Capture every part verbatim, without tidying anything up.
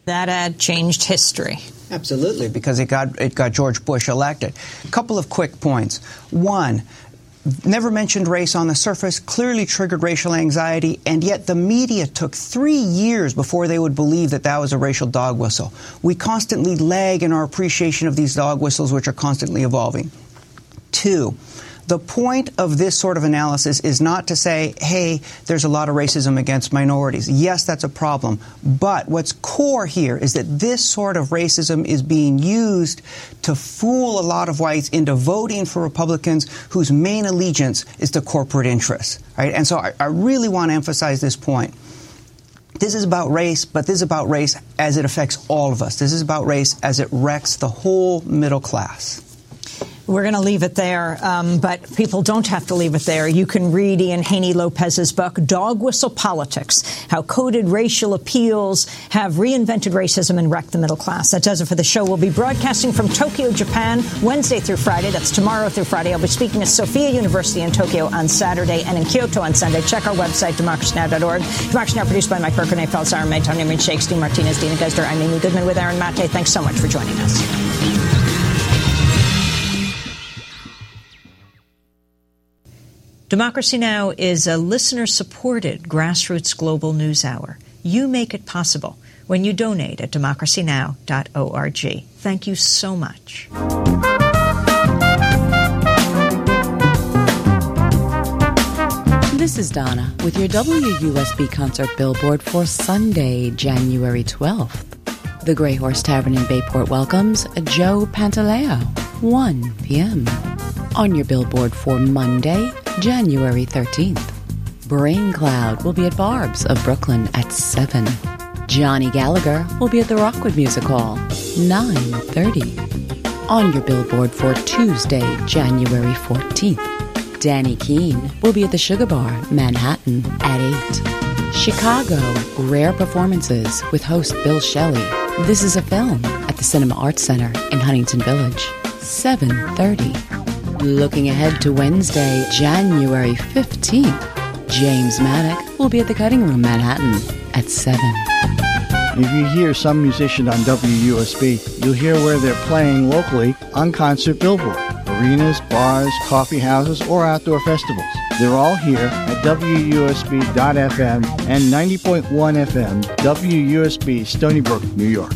That ad changed history. Absolutely, because it got it got George Bush elected. A couple of quick points. One, never mentioned race on the surface, clearly triggered racial anxiety, and yet the media took three years before they would believe that that was a racial dog whistle. We constantly lag in our appreciation of these dog whistles, which are constantly evolving. Two, the point of this sort of analysis is not to say, hey, there's a lot of racism against minorities. Yes, that's a problem. But what's core here is that this sort of racism is being used to fool a lot of whites into voting for Republicans whose main allegiance is to corporate interests. Right? And so I, I really want to emphasize this point. This is about race, but this is about race as it affects all of us. This is about race as it wrecks the whole middle class. We're going to leave it there, um, but people don't have to leave it there. You can read Ian Haney-Lopez's book, Dog Whistle Politics, How Coded Racial Appeals Have Reinvented Racism and Wrecked the Middle Class. That does it for the show. We'll be broadcasting from Tokyo, Japan, Wednesday through Friday. That's tomorrow through Friday. I'll be speaking at Sophia University in Tokyo on Saturday and in Kyoto on Sunday. Check our website, democracy now dot org. Democracy Now! Produced by Mike Burke, Renee Feltz, Aaron May, Tanya Reid, Shakes, Dean Martinez, Dina Guzder. I'm Amy Goodman with Aaron Mate. Thanks so much for joining us. Democracy Now! Is a listener-supported grassroots global news hour. You make it possible when you donate at democracy now dot org. Thank you so much. This is Donna with your W U S B concert billboard for Sunday, January twelfth. The Grey Horse Tavern in Bayport welcomes Joe Pantaleo, one p.m. On your billboard for Monday, January thirteenth. Brain Cloud will be at Barb's of Brooklyn at seven. Johnny Gallagher will be at the Rockwood Music Hall, nine thirty. On your billboard for Tuesday, January fourteenth. Danny Keene will be at the Sugar Bar, Manhattan, at eight. Chicago, Rare Performances with host Bill Shelley. This is a film at the Cinema Arts Center in Huntington Village, seven thirty. Looking ahead to Wednesday, January fifteenth, James Maddock will be at the Cutting Room, Manhattan, at seven. If you hear some musician on W U S B, you'll hear where they're playing locally on Concert Billboard, arenas, bars, coffee houses, or outdoor festivals. They're all here at W U S B dot F M and ninety point one F M, W U S B, Stony Brook, New York.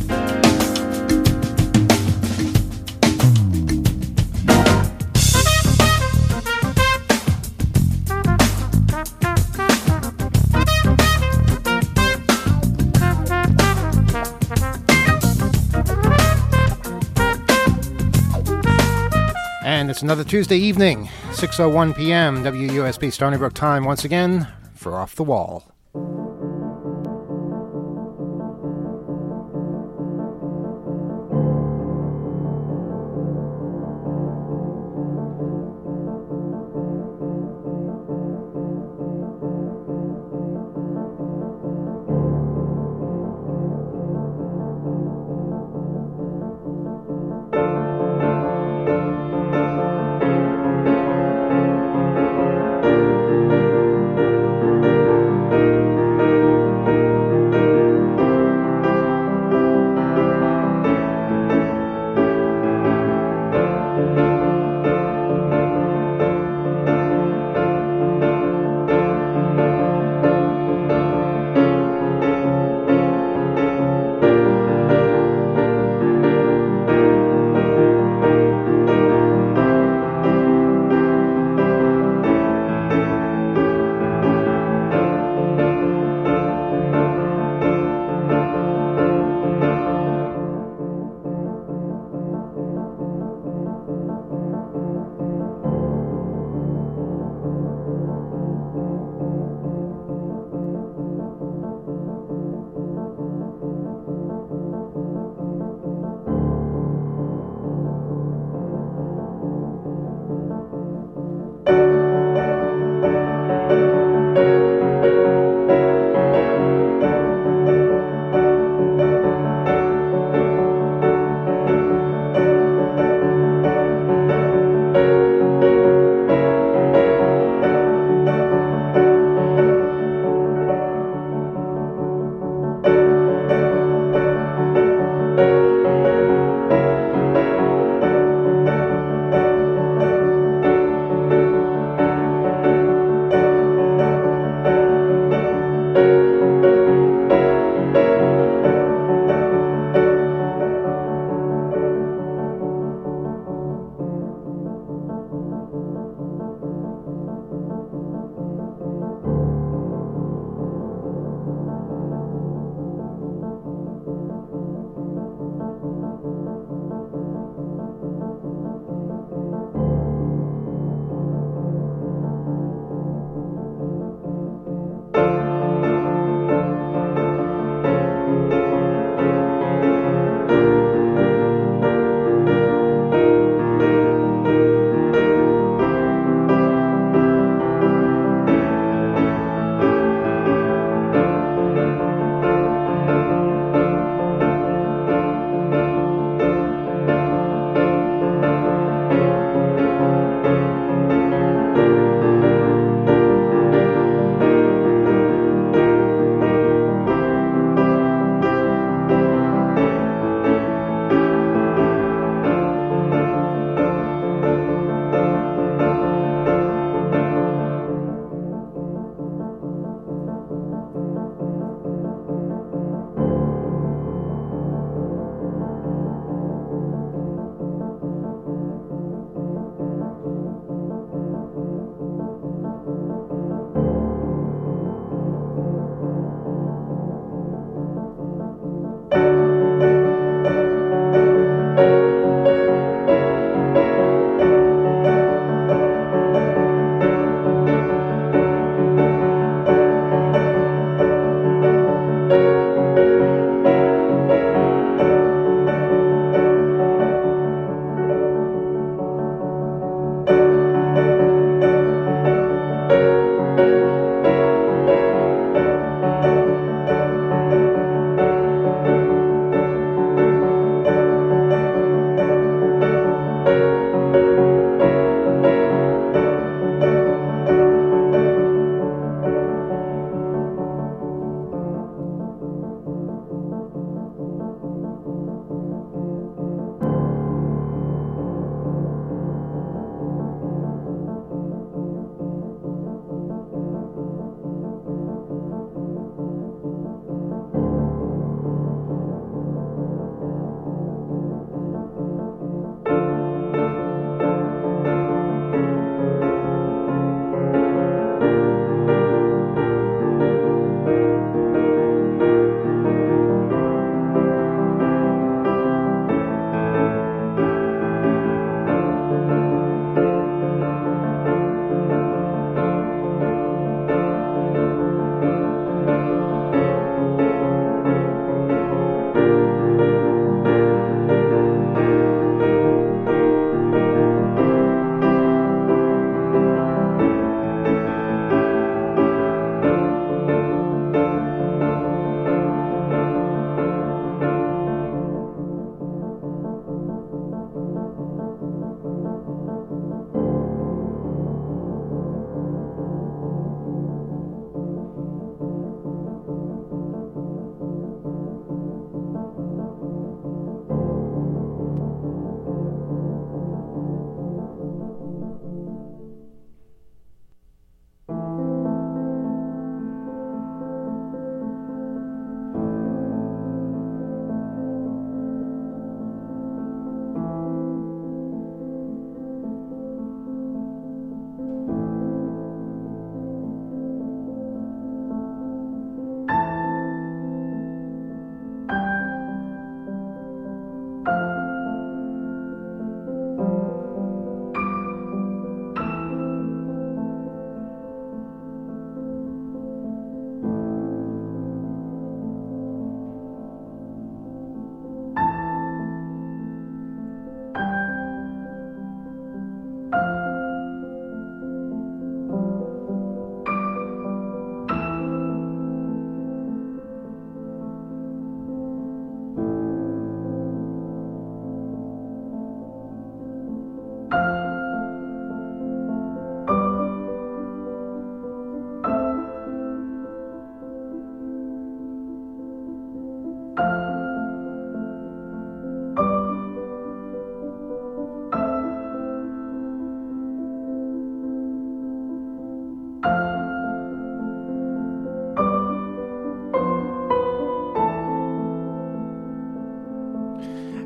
And it's another Tuesday evening, six oh one p.m., W U S B Stony Brook time once again for Off the Wall.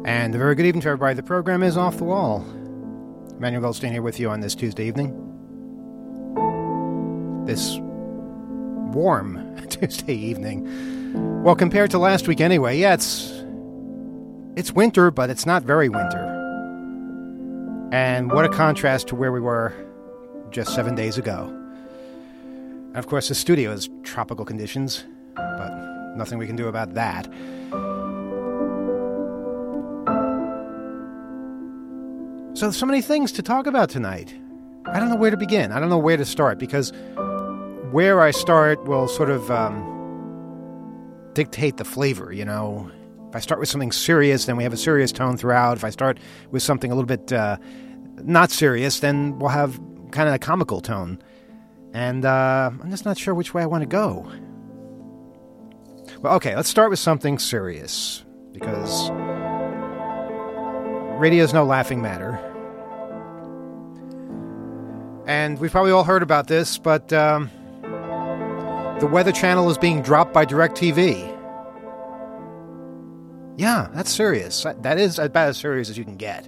And a very good evening to everybody. The program is Off the Wall. Manuel Goldstein here with you on this Tuesday evening. This warm Tuesday evening. Well, compared to last week anyway, yeah, it's it's winter, but it's not very winter. And what a contrast to where we were just seven days ago. And of course, the studio is tropical conditions, but nothing we can do about that. So, so many things to talk about tonight. I don't know where to begin. I don't know where to start, because where I start will sort of um, dictate the flavor, you know. If I start with something serious, then we have a serious tone throughout. If I start with something a little bit uh, not serious, then we'll have kind of a comical tone. And uh, I'm just not sure which way I want to go. Well, okay, let's start with something serious, because radio is no laughing matter. And we've probably all heard about this, but um, the Weather Channel is being dropped by DirecTV. Yeah, that's serious. That is about as serious as you can get.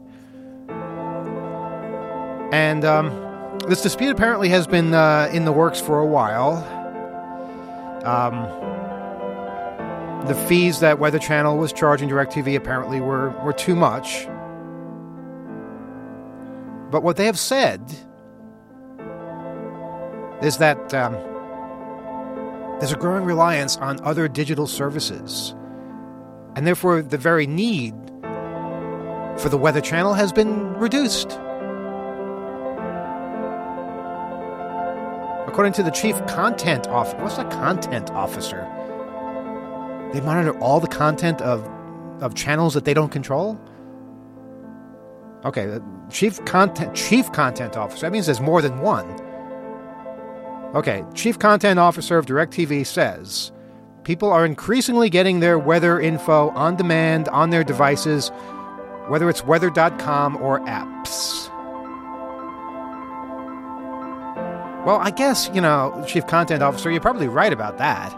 And um, this dispute apparently has been uh, in the works for a while. Um, the fees that Weather Channel was charging DirecTV apparently were, were too much. But what they have said is that um, there's a growing reliance on other digital services. And therefore, the very need for the Weather Channel has been reduced. According to the chief content officer, what's a content officer? They monitor all the content of of channels that they don't control? Okay, the chief content chief content officer. That means there's more than one. Okay, chief content officer of DirecTV says people are increasingly getting their weather info on demand on their devices, whether it's weather dot com or apps. Well, I guess, you know, chief content officer, you're probably right about that.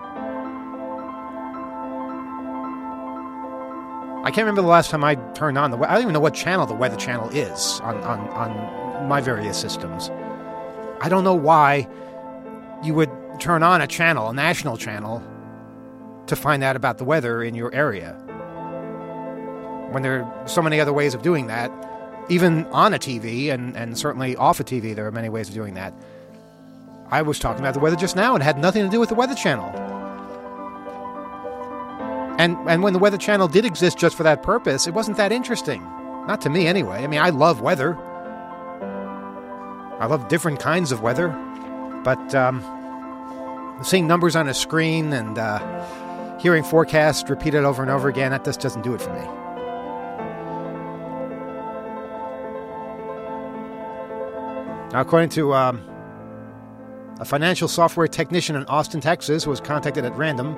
I can't remember the last time I turned on the... I don't even know what channel the Weather Channel is on, on, on my various systems. I don't know why you would turn on a channel, a national channel, to find out about the weather in your area, when there are so many other ways of doing that. Even on a T V, and, and certainly off a T V, there are many ways of doing that. I was talking about the weather just now, and it had nothing to do with the Weather Channel. And and when the Weather Channel did exist just for that purpose, it wasn't that interesting. Not to me, anyway. I mean, I love weather. I love different kinds of weather. But um, seeing numbers on a screen and uh, hearing forecasts repeated over and over again, that just doesn't do it for me. Now, according to um, a financial software technician in Austin, Texas, who was contacted at random,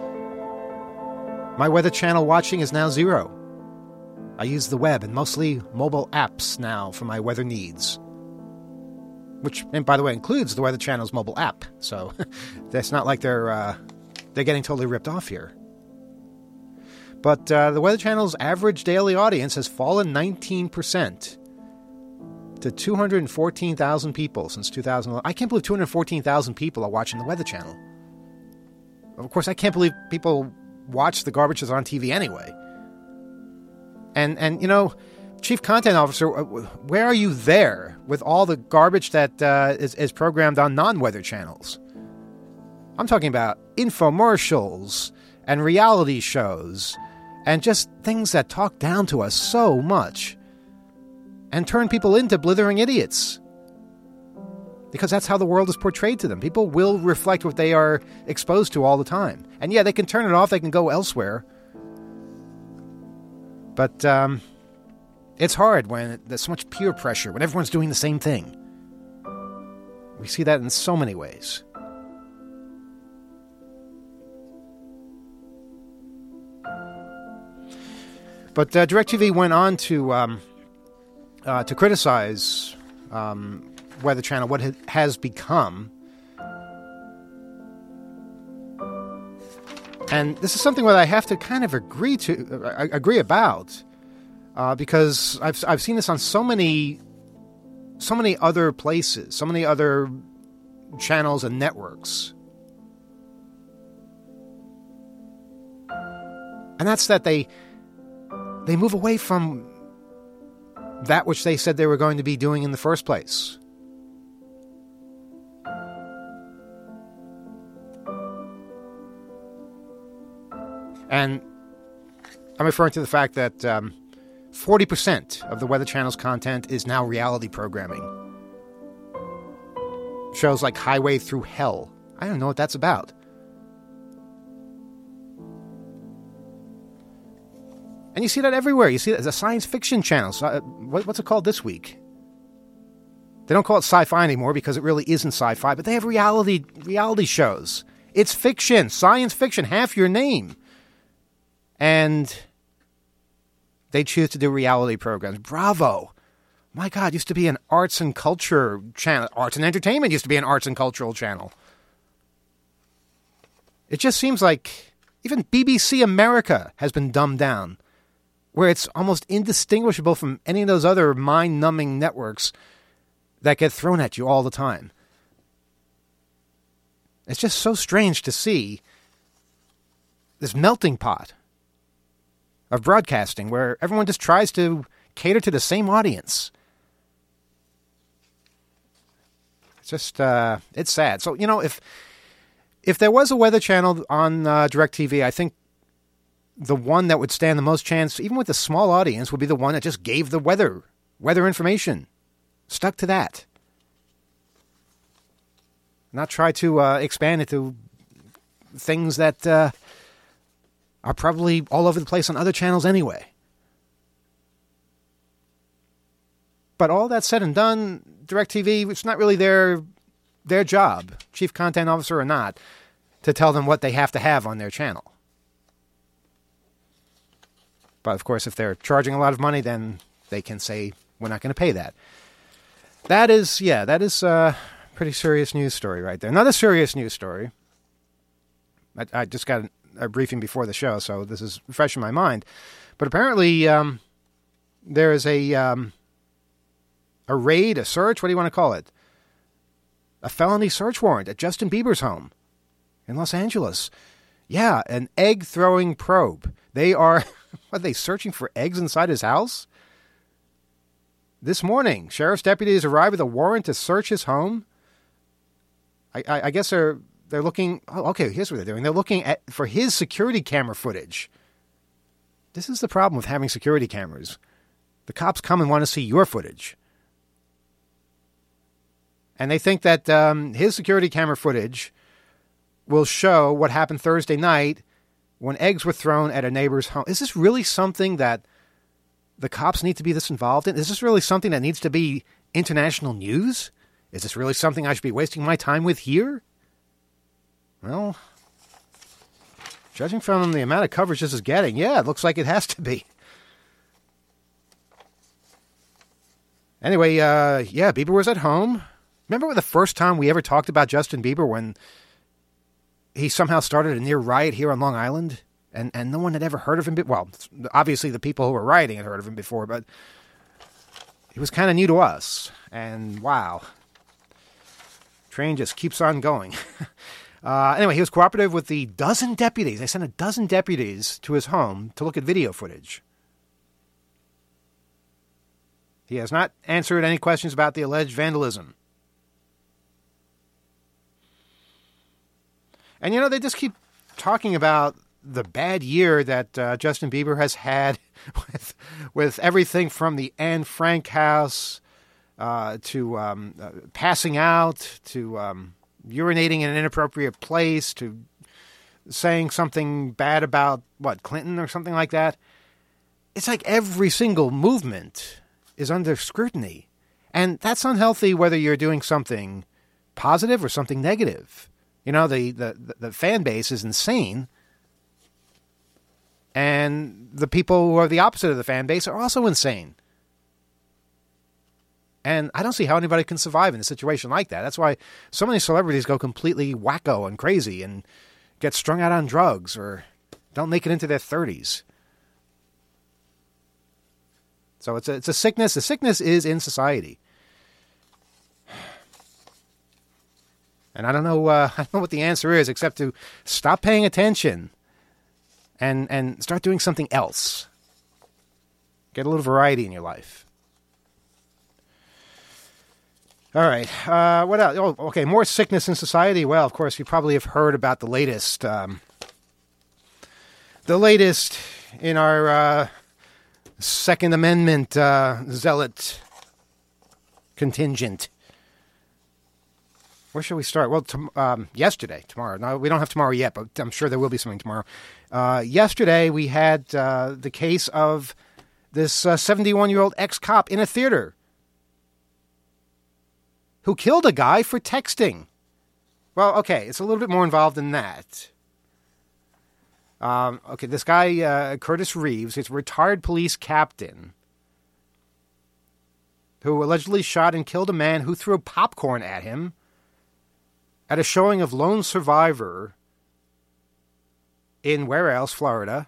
my Weather Channel watching is now zero. I use the web and mostly mobile apps now for my weather needs. Which, and by the way, includes the Weather Channel's mobile app. So it's not like they're uh, they're getting totally ripped off here. But uh, the Weather Channel's average daily audience has fallen nineteen percent. To two hundred fourteen thousand people since two thousand eleven. I can't believe two hundred fourteen thousand people are watching the Weather Channel. Of course, I can't believe people watch the garbage that's on T V anyway. And, and you know, Chief Content Officer, where are you there with all the garbage that uh, is, is programmed on non-weather channels? I'm talking about infomercials and reality shows and just things that talk down to us so much and turn people into blithering idiots. Because that's how the world is portrayed to them. People will reflect what they are exposed to all the time. And yeah, they can turn it off, they can go elsewhere. But um, it's hard when there's so much peer pressure, when everyone's doing the same thing. We see that in so many ways. But uh, DirecTV went on to... Um, Uh, to criticize um, Weather Channel, what it has become. And this is something that I have to kind of agree to, uh, agree about. uh, because I've I've seen this on so many, so many other places, so many other channels and networks, and that's that they they move away from that which they said they were going to be doing in the first place. And I'm referring to the fact that um, forty percent of the Weather Channel's content is now reality programming. Shows like Highway Through Hell. I don't know what that's about. And you see that everywhere. You see it as a science fiction channel. So, uh, what, what's it called this week? They don't call it sci-fi anymore because it really isn't sci-fi, but they have reality reality shows. It's fiction, science fiction, half your name. And they choose to do reality programs. Bravo. My God, used to be an arts and culture channel. Arts and entertainment used to be an arts and cultural channel. It just seems like even B B C America has been dumbed down, where it's almost indistinguishable from any of those other mind-numbing networks that get thrown at you all the time. It's just so strange to see this melting pot of broadcasting where everyone just tries to cater to the same audience. It's just, uh, it's sad. So, you know, if if there was a weather channel on uh, DirecTV, I think the one that would stand the most chance, even with a small audience, would be the one that just gave the weather, weather information. Stuck to that. Not try to uh, expand it to things that uh, are probably all over the place on other channels anyway. But all that said and done, DirecTV, it's not really their their job, chief content officer or not, to tell them what they have to have on their channel. But of course, if they're charging a lot of money, then they can say, we're not going to pay that. That is, yeah, that is a pretty serious news story right there. Another serious news story. I, I just got a briefing before the show, so this is fresh in my mind. But apparently, um, there is a um, a raid, a search, what do you want to call it? A felony search warrant at Justin Bieber's home in Los Angeles. Yeah, an egg-throwing probe. They are, are they searching for eggs inside his house? This morning, sheriff's deputies arrived with a warrant to search his home. I, I, I guess they're they're looking. Oh, okay, here's what they're doing. They're looking at for his security camera footage. This is the problem with having security cameras. The cops come and want to see your footage, and they think that um, his security camera footage will show what happened Thursday night when eggs were thrown at a neighbor's home. Is this really something that the cops need to be this involved in? Is this really something that needs to be international news? Is this really something I should be wasting my time with here? Well, judging from the amount of coverage this is getting, yeah, it looks like it has to be. Anyway, uh, yeah, Bieber was at home. Remember the first time we ever talked about Justin Bieber when he somehow started a near riot here on Long Island? And and no one had ever heard of him. Well, obviously the people who were rioting had heard of him before, but he was kind of new to us. And wow, train just keeps on going. uh, anyway, he was cooperative with the dozen deputies. They sent a dozen deputies to his home to look at video footage. He has not answered any questions about the alleged vandalism. And, you know, they just keep talking about the bad year that uh, Justin Bieber has had with with everything from the Anne Frank house uh, to um, uh, passing out to um, urinating in an inappropriate place to saying something bad about, what, Clinton or something like that. It's like every single movement is under scrutiny. And that's unhealthy whether you're doing something positive or something negative. You know, the, the, the fan base is insane. And the people who are the opposite of the fan base are also insane. And I don't see how anybody can survive in a situation like that. That's why so many celebrities go completely wacko and crazy and get strung out on drugs or don't make it into their thirties. So it's a, it's a sickness. The sickness is in society. And I don't know uh, I don't know what the answer is, except to stop paying attention and and start doing something else. Get a little variety in your life. All right. Uh, what else? Oh, okay. More sickness in society. Well, of course, you probably have heard about the latest, um, the latest in our uh, Second Amendment uh, zealot contingent. Where should we start? Well, tom- um, yesterday, tomorrow. No, we don't have tomorrow yet, but I'm sure there will be something tomorrow. Uh, yesterday, we had uh, the case of this uh, seventy-one-year-old ex-cop in a theater who killed a guy for texting. Well, okay, it's a little bit more involved than that. Um, okay, this guy, uh, Curtis Reeves, is a retired police captain who allegedly shot and killed a man who threw popcorn at him at a showing of Lone Survivor in where else, Florida,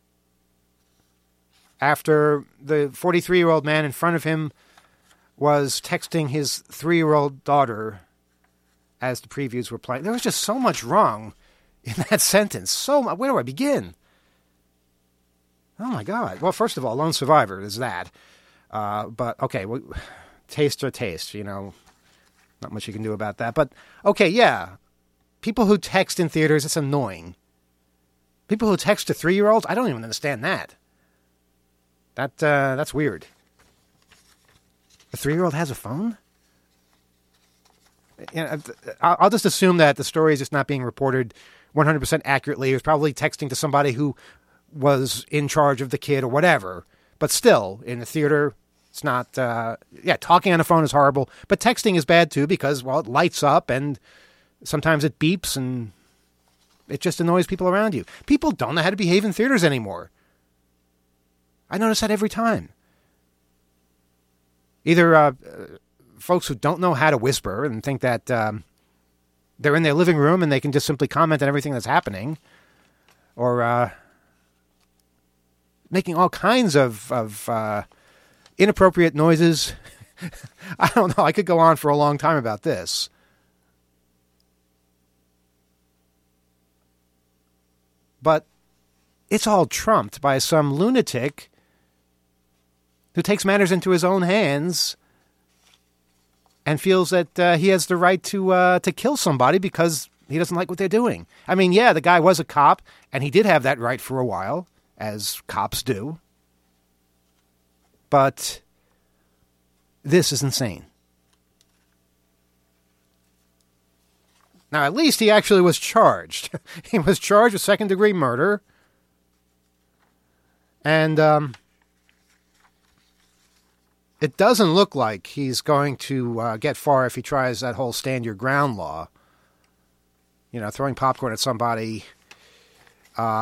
after the forty-three-year-old man in front of him was texting his three-year-old daughter as the previews were playing. There was just so much wrong in that sentence. So much. Where do I begin? Oh, my God. Well, first of all, Lone Survivor is that. Uh, but, okay, well, taste or taste, you know. Not much you can do about that. But, okay, yeah. People who text in theaters, it's annoying. People who text to three-year-olds, I don't even understand that. That uh, That's weird. A three-year-old has a phone? You know, I'll just assume that the story is just not being reported one hundred percent accurately. He was probably texting to somebody who was in charge of the kid or whatever. But still, in the theater, it's not... Uh, yeah, talking on the phone is horrible. But texting is bad, too, because, well, it lights up and sometimes it beeps and it just annoys people around you. People don't know how to behave in theaters anymore. I notice that every time. Either uh, folks who don't know how to whisper and think that um, they're in their living room and they can just simply comment on everything that's happening, or uh, making all kinds of, of uh, inappropriate noises. I don't know. I could go on for a long time about this. But it's all trumped by some lunatic who takes matters into his own hands and feels that uh, he has the right to uh, to kill somebody because he doesn't like what they're doing. I mean, yeah, the guy was a cop, and he did have that right for a while, as cops do. But this is insane. Now, at least he actually was charged. He was charged with second-degree murder. And um, it doesn't look like he's going to uh, get far if he tries that whole stand your ground law. You know, throwing popcorn at somebody. Uh,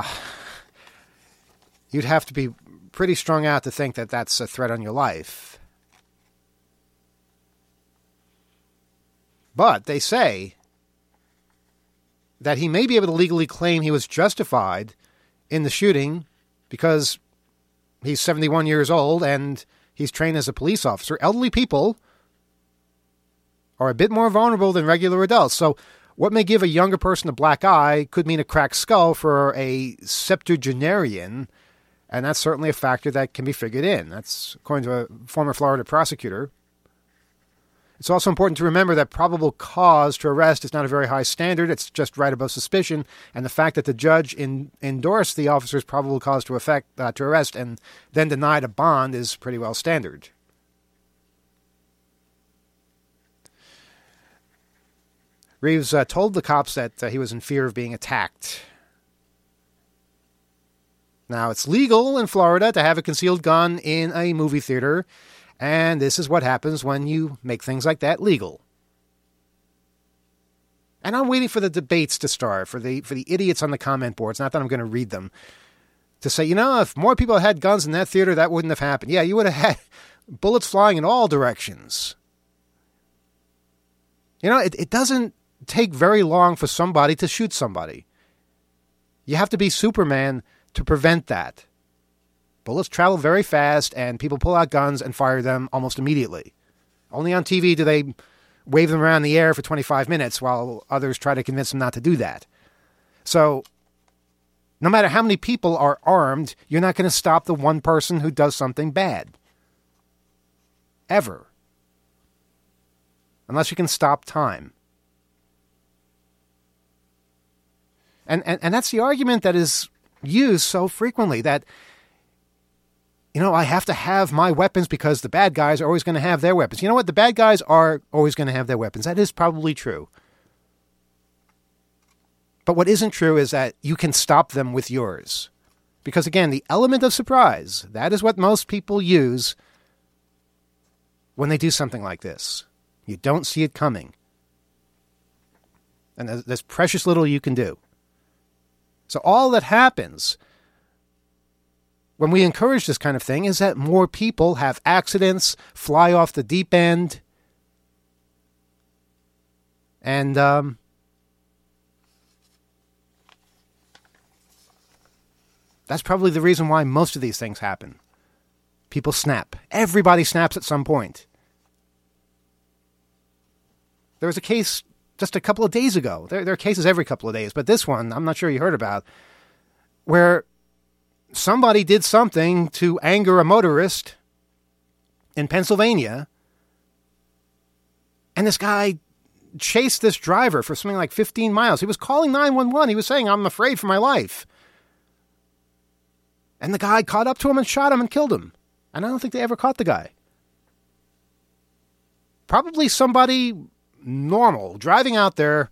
you'd have to be pretty strung out to think that that's a threat on your life. But they say that he may be able to legally claim he was justified in the shooting because he's seventy-one years old and he's trained as a police officer. Elderly people are a bit more vulnerable than regular adults. So what may give a younger person a black eye could mean a cracked skull for a septuagenarian, and that's certainly a factor that can be figured in. That's according to a former Florida prosecutor. It's also important to remember that probable cause to arrest is not a very high standard. It's just right above suspicion. And the fact that the judge in, endorsed the officer's probable cause to effect uh, to arrest and then denied a bond is pretty well standard. Reeves uh, told the cops that uh, he was in fear of being attacked. Now, it's legal in Florida to have a concealed gun in a movie theater. And this is what happens when you make things like that legal. And I'm waiting for the debates to start, for the for the idiots on the comment boards, not that I'm going to read them, to say, you know, if more people had guns in that theater, that wouldn't have happened. Yeah, you would have had bullets flying in all directions. You know, it, it doesn't take very long for somebody to shoot somebody. You have to be Superman to prevent that. Bullets travel very fast, and people pull out guns and fire them almost immediately. Only on T V do they wave them around in the air for twenty-five minutes while others try to convince them not to do that. So, no matter how many people are armed, you're not going to stop the one person who does something bad. Ever. Unless you can stop time. And, and, and that's the argument that is used so frequently, that, you know, I have to have my weapons because the bad guys are always going to have their weapons. You know what? The bad guys are always going to have their weapons. That is probably true. But what isn't true is that you can stop them with yours. Because again, the element of surprise, that is what most people use when they do something like this. You don't see it coming. And there's precious little you can do. So all that happens when we encourage this kind of thing is that more people have accidents, fly off the deep end, and um, that's probably the reason why most of these things happen. People snap. Everybody snaps at some point. There was a case just a couple of days ago. There, there are cases every couple of days, but this one, I'm not sure you heard about, where somebody did something to anger a motorist in Pennsylvania, and this guy chased this driver for something like fifteen miles. He was calling nine one one. He was saying, "I'm afraid for my life." And the guy caught up to him and shot him and killed him. And I don't think they ever caught the guy. Probably somebody normal driving out there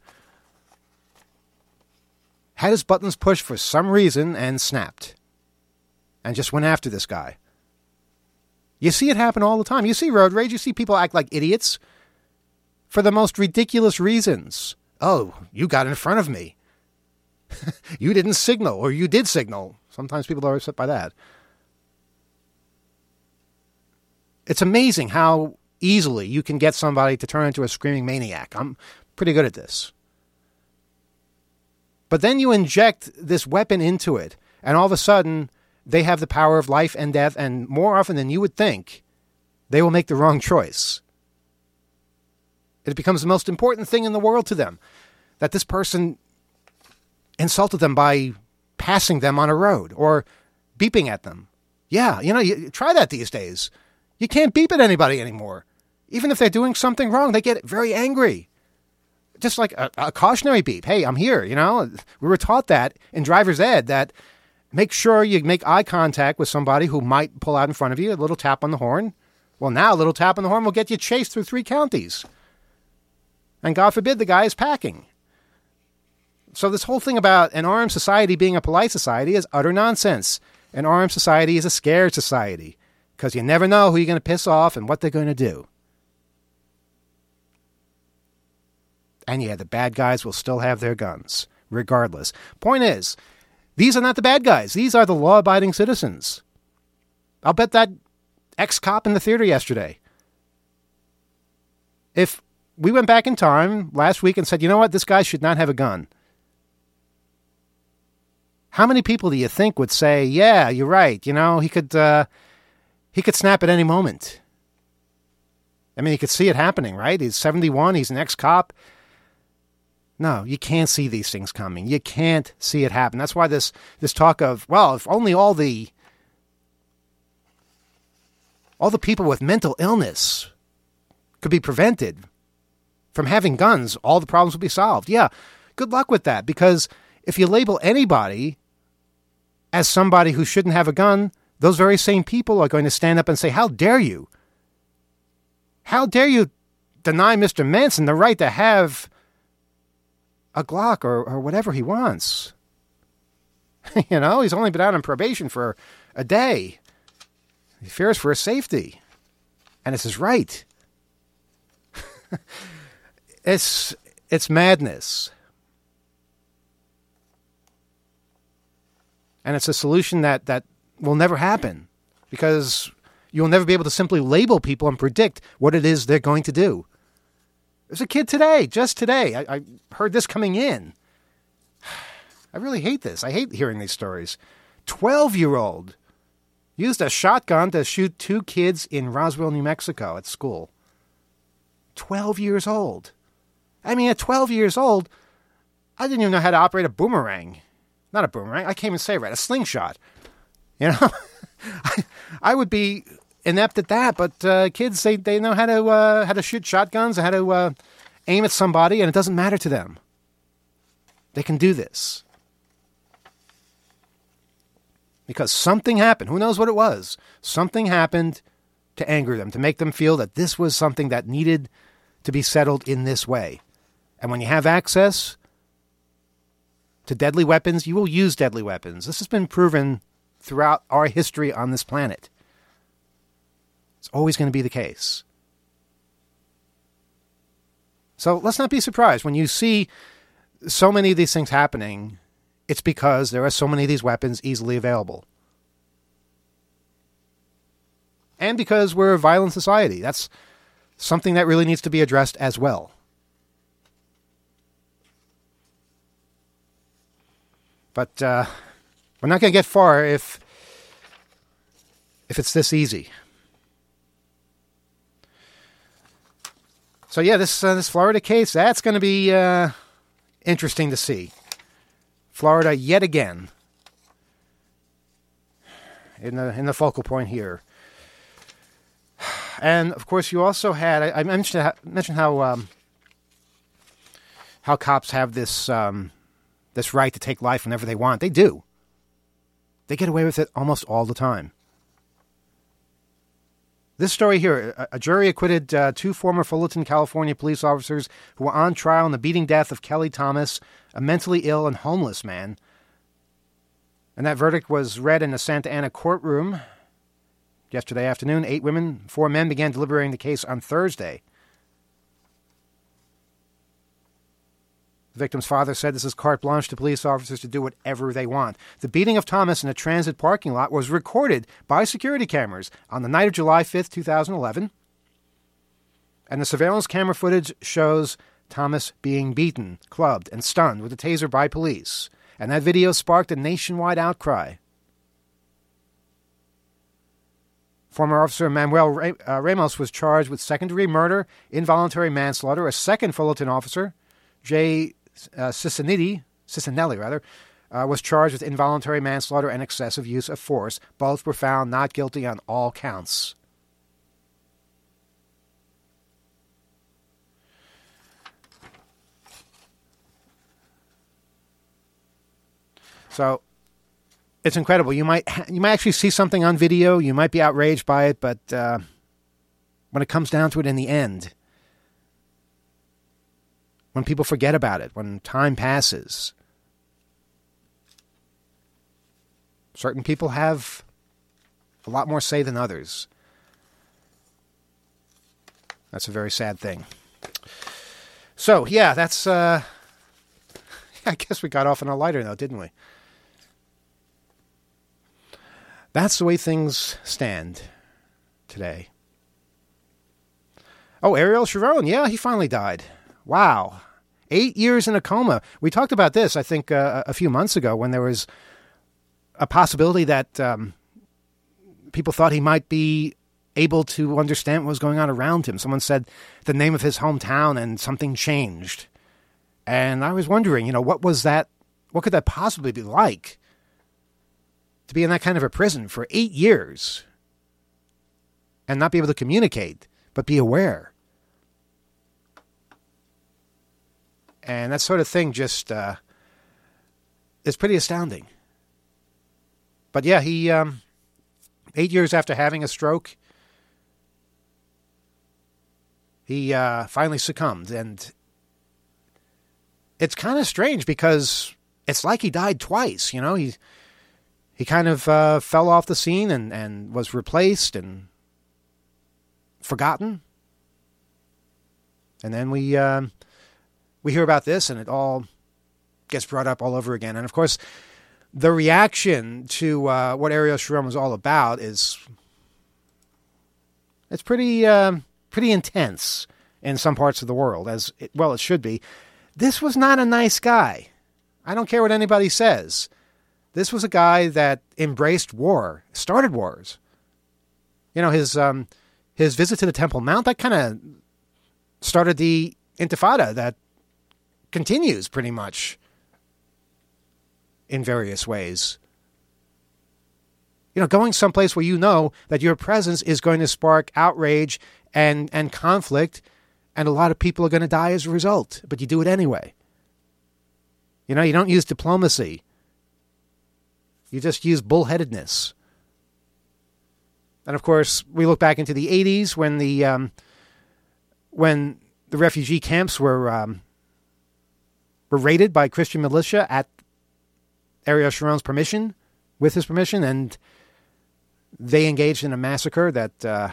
had his buttons pushed for some reason and snapped and just went after this guy. You see it happen all the time. You see road rage. You see people act like idiots for the most ridiculous reasons. Oh, you got in front of me. You didn't signal, or you did signal. Sometimes people are upset by that. It's amazing how easily you can get somebody to turn into a screaming maniac. I'm pretty good at this. But then you inject this weapon into it, and all of a sudden, they have the power of life and death, and more often than you would think, they will make the wrong choice. It becomes the most important thing in the world to them, that this person insulted them by passing them on a road or beeping at them. Yeah, you know, you, try that these days. You can't beep at anybody anymore. Even if they're doing something wrong, they get very angry. Just like a, a cautionary beep. Hey, I'm here, you know. We were taught that in driver's ed, that make sure you make eye contact with somebody who might pull out in front of you, a little tap on the horn. Well, now a little tap on the horn will get you chased through three counties. And God forbid the guy is packing. So this whole thing about an armed society being a polite society is utter nonsense. An armed society is a scared society, because you never know who you're going to piss off and what they're going to do. And yeah, the bad guys will still have their guns, regardless. Point is, these are not the bad guys. These are the law-abiding citizens. I'll bet that ex-cop in the theater yesterday, if we went back in time last week and said, you know what, this guy should not have a gun, how many people do you think would say, yeah, you're right, you know, he could uh, he could snap at any moment? I mean, you could see it happening, right? He's seventy-one, he's an ex-cop. No, you can't see these things coming. You can't see it happen. That's why this this talk of, well, if only all the all the people with mental illness could be prevented from having guns, all the problems would be solved. Yeah, good luck with that, because if you label anybody as somebody who shouldn't have a gun, those very same people are going to stand up and say, how dare you? How dare you deny Mister Manson the right to have a Glock or, or whatever he wants? You know, he's only been out on probation for a day. He fears for his safety. And it's his right. it's it's madness. And it's a solution that, that will never happen, because you'll never be able to simply label people and predict what it is they're going to do. There's a kid today, just today, I, I heard this coming in. I really hate this. I hate hearing these stories. twelve-year-old. used a shotgun to shoot two kids in Roswell, New Mexico at school. twelve years old. I mean, at twelve years old, I didn't even know how to operate a boomerang. Not a boomerang. I can't even say it right. A slingshot. You know? I, I would be inept at that, but uh, kids, they, they know how to uh, how to shoot shotguns, how to uh, aim at somebody, and it doesn't matter to them. They can do this. Because something happened. Who knows what it was? Something happened to anger them, to make them feel that this was something that needed to be settled in this way. And when you have access to deadly weapons, you will use deadly weapons. This has been proven throughout our history on this planet. It's always going to be the case. So let's not be surprised when you see so many of these things happening. It's because there are so many of these weapons easily available. And because we're a violent society. That's something that really needs to be addressed as well. But uh, we're not going to get far if if it's this easy. So yeah, this uh, this Florida case, that's going to be uh, interesting to see. Florida yet again in the in the focal point here. And of course, you also had I, I mentioned I mentioned how um, how cops have this um, this right to take life whenever they want. They do. They get away with it almost all the time. This story here, a, a jury acquitted uh, two former Fullerton, California police officers who were on trial in the beating death of Kelly Thomas, a mentally ill and homeless man. And that verdict was read in the Santa Ana courtroom yesterday afternoon. Eight women, four men began deliberating the case on Thursday. The victim's father said this is carte blanche to police officers to do whatever they want. The beating of Thomas in a transit parking lot was recorded by security cameras on the night of July fifth, twenty eleven. And the surveillance camera footage shows Thomas being beaten, clubbed, and stunned with a taser by police. And that video sparked a nationwide outcry. Former Officer Manuel Ramos was charged with second-degree murder, involuntary manslaughter. A second Fullerton officer, Jay uh, Cicinelli, Cicinelli rather, uh, was charged with involuntary manslaughter and excessive use of force. Both were found not guilty on all counts. So it's incredible. You might you might actually see something on video. You might be outraged by it, but uh, when it comes down to it in the end, when people forget about it, when time passes, certain people have a lot more say than others. That's a very sad thing. So, yeah, that's, uh, I guess we got off on a lighter note, didn't we? That's the way things stand today. Oh, Ariel Sharon, yeah, he finally died. Wow. Eight years in a coma. We talked about this, I think, uh, a few months ago when there was a possibility that um, people thought he might be able to understand what was going on around him. Someone said the name of his hometown and something changed. And I was wondering, you know, what was that? What could that possibly be like to be in that kind of a prison for eight years and not be able to communicate, but be aware? And that sort of thing just uh, is pretty astounding. But yeah, he, um, eight years after having a stroke, he uh, finally succumbed. And it's kind of strange because it's like he died twice, you know. He he kind of uh, fell off the scene and, and was replaced and forgotten. And then we... Uh, We hear about this, and it all gets brought up all over again. And, of course, the reaction to uh, what Ariel Sharon was all about is it's pretty uh, pretty intense in some parts of the world, as it, well it should be. This was not a nice guy. I don't care what anybody says. This was a guy that embraced war, started wars. You know, his um, his visit to the Temple Mount, that kind of started the Intifada that continues pretty much in various ways. You know, going someplace where you know that your presence is going to spark outrage and, and conflict, and a lot of people are going to die as a result, but you do it anyway. You know, you don't use diplomacy. You just use bullheadedness. And of course, we look back into the eighties when the um, when the refugee camps were um, were raided by Christian militia at Ariel Sharon's permission, with his permission, and they engaged in a massacre that uh,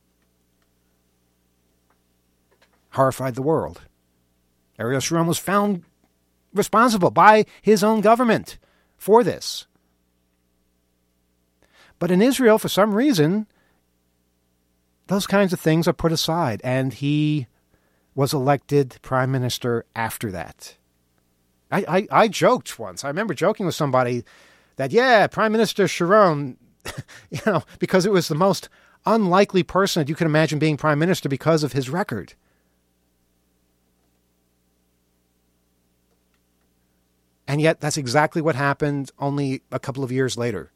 horrified the world. Ariel Sharon was found responsible by his own government for this. But in Israel, for some reason, those kinds of things are put aside, and he was elected prime minister after that. I, I, I joked once. I remember joking with somebody that, yeah, Prime Minister Sharon, you know, because it was the most unlikely person that you could imagine being prime minister because of his record. And yet, that's exactly what happened only a couple of years later.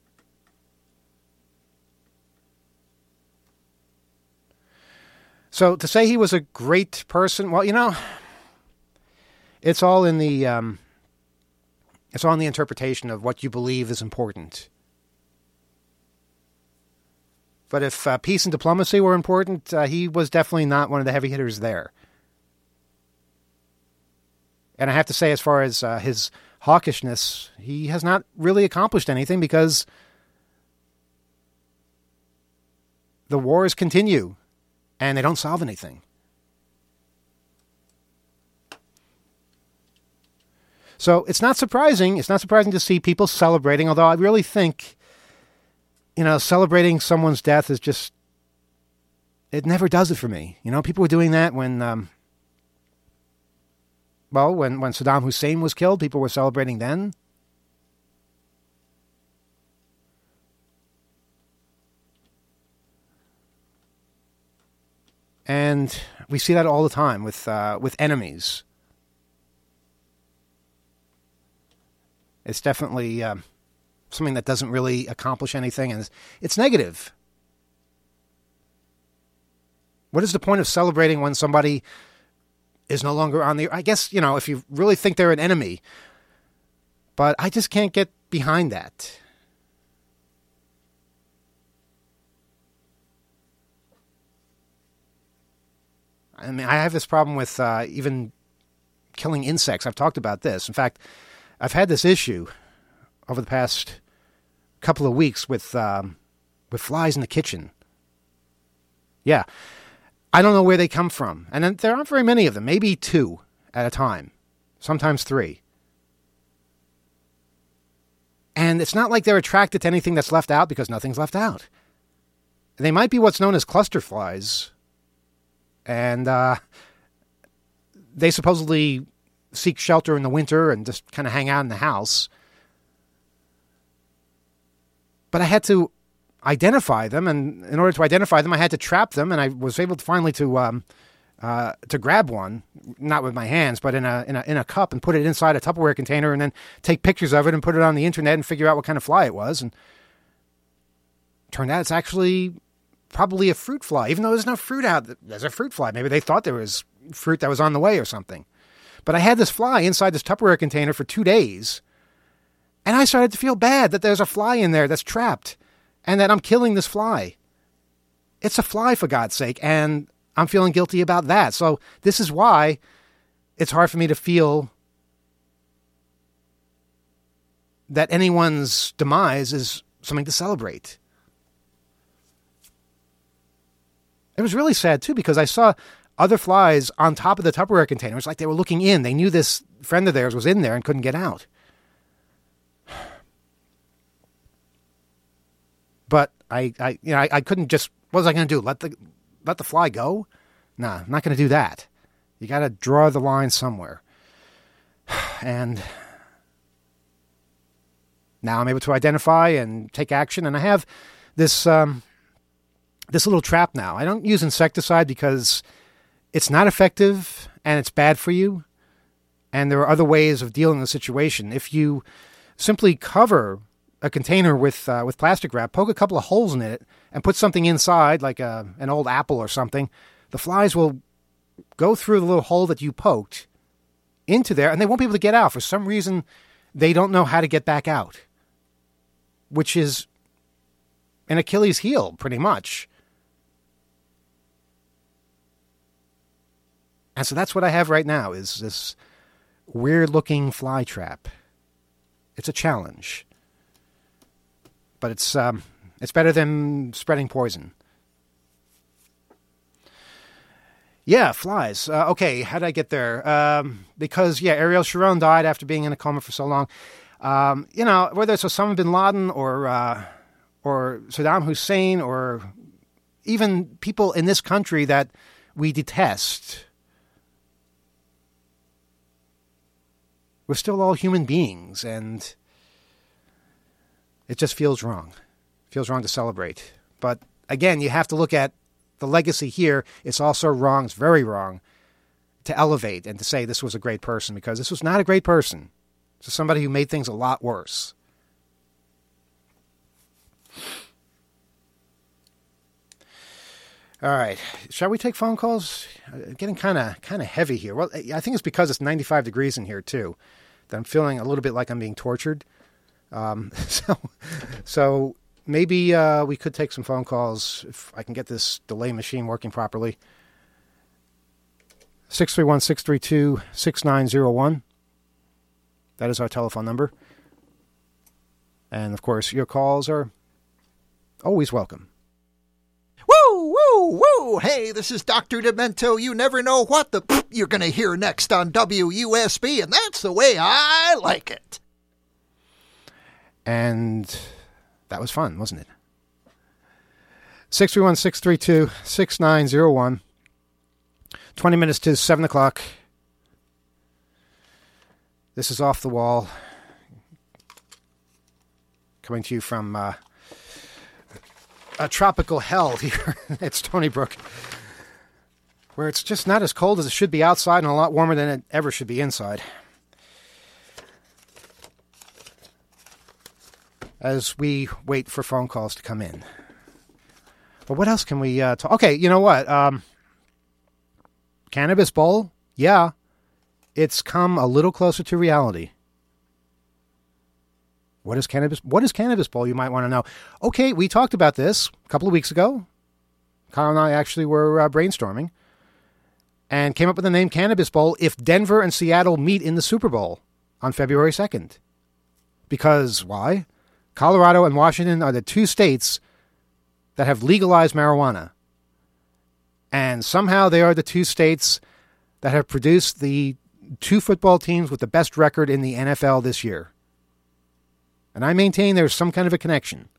So to say he was a great person, well, you know, it's all in the um, it's all in the interpretation of what you believe is important. But if uh, peace and diplomacy were important, uh, he was definitely not one of the heavy hitters there. And I have to say, as far as uh, his hawkishness, he has not really accomplished anything because the wars continue and they don't solve anything. So it's not surprising. It's not surprising to see people celebrating, although I really think, you know, celebrating someone's death is just, it never does it for me. You know, people were doing that when, um, well, when, when Saddam Hussein was killed, people were celebrating then. And we see that all the time with uh, with enemies. It's definitely um, something that doesn't really accomplish anything, and it's, it's negative. What is the point of celebrating when somebody is no longer on the... I guess, you know, if you really think they're an enemy, but I just can't get behind that. I mean, I have this problem with uh, even killing insects. I've talked about this. In fact, I've had this issue over the past couple of weeks with um, with flies in the kitchen. Yeah. I don't know where they come from. And then there aren't very many of them. Maybe two at a time. Sometimes three. And it's not like they're attracted to anything that's left out because nothing's left out. They might be what's known as cluster flies. And uh, they supposedly seek shelter in the winter and just kind of hang out in the house. But I had to identify them, and in order to identify them, I had to trap them, and I was able to finally to um, uh, to grab one, not with my hands, but in a in a in a cup, and put it inside a Tupperware container, and then take pictures of it and put it on the internet and figure out what kind of fly it was. And turned out it's actually probably a fruit fly, even though there's no fruit out. There's a fruit fly. Maybe they thought there was fruit that was on the way or something. But I had this fly inside this Tupperware container for two days, and I started to feel bad that there's a fly in there that's trapped, and that I'm killing this fly. It's a fly, for God's sake, and I'm feeling guilty about that. So this is why it's hard for me to feel that anyone's demise is something to celebrate. It was really sad, too, because I saw other flies on top of the Tupperware container. It's like they were looking in. They knew this friend of theirs was in there and couldn't get out. But I, I you know, I, I couldn't just, what was I going to do? Let the let the fly go? Nah, I'm not going to do that. You got to draw the line somewhere. And Now I'm able to identify and take action, and I have this um, this little trap now. I don't use insecticide because it's not effective and it's bad for you, and there are other ways of dealing with the situation. If you simply cover a container with uh, with plastic wrap, poke a couple of holes in it, and put something inside, like a, an old apple or something, the flies will go through the little hole that you poked into there, and they won't be able to get out. For some reason, they don't know how to get back out, which is an Achilles heel, pretty much. And so that's what I have right now, is this weird-looking fly trap. It's a challenge. But it's um, it's better than spreading poison. Yeah, flies. Uh, okay, how did I get there? Um, because, yeah, Ariel Sharon died after being in a coma for so long. Um, you know, whether it's Osama bin Laden or uh, or Saddam Hussein or even people in this country that we detest, we're still all human beings, and it just feels wrong. It feels wrong to celebrate. But again, you have to look at the legacy here. It's also wrong, it's very wrong, to elevate and to say this was a great person, because this was not a great person. This is somebody who made things a lot worse. All right. Shall we take phone calls? Uh, getting kind of kind of heavy here. Well, I think it's because it's ninety-five degrees in here, too, that I'm feeling a little bit like I'm being tortured. Um, so, so maybe uh, we could take some phone calls if I can get this delay machine working properly. six three one, six three two, six nine zero one. That is our telephone number. And, of course, your calls are always welcome. Woo, woo, woo. Hey, this is Doctor Demento. You never know what the p- you're going to hear next on W U S B, and that's the way I like it. And that was fun, wasn't it? six three one, six three two, six nine zero one. twenty minutes to seven o'clock. This is Off the Wall. Coming to you from uh, a tropical hell here at Stony Brook, where it's just not as cold as it should be outside and a lot warmer than it ever should be inside. As we wait for phone calls to come in. But what else can we uh, talk? Okay, you know what? Um, Cannabis Bowl? Yeah. It's come a little closer to reality. What is Cannabis? What is Cannabis Bowl? You might want to know. Okay, we talked about this a couple of weeks ago. Kyle and I actually were uh, brainstorming and came up with the name Cannabis Bowl if Denver and Seattle meet in the Super Bowl on February second. Because, why? Colorado and Washington are the two states that have legalized marijuana. And somehow they are the two states that have produced the two football teams with the best record in the N F L this year. And I maintain there's some kind of a connection.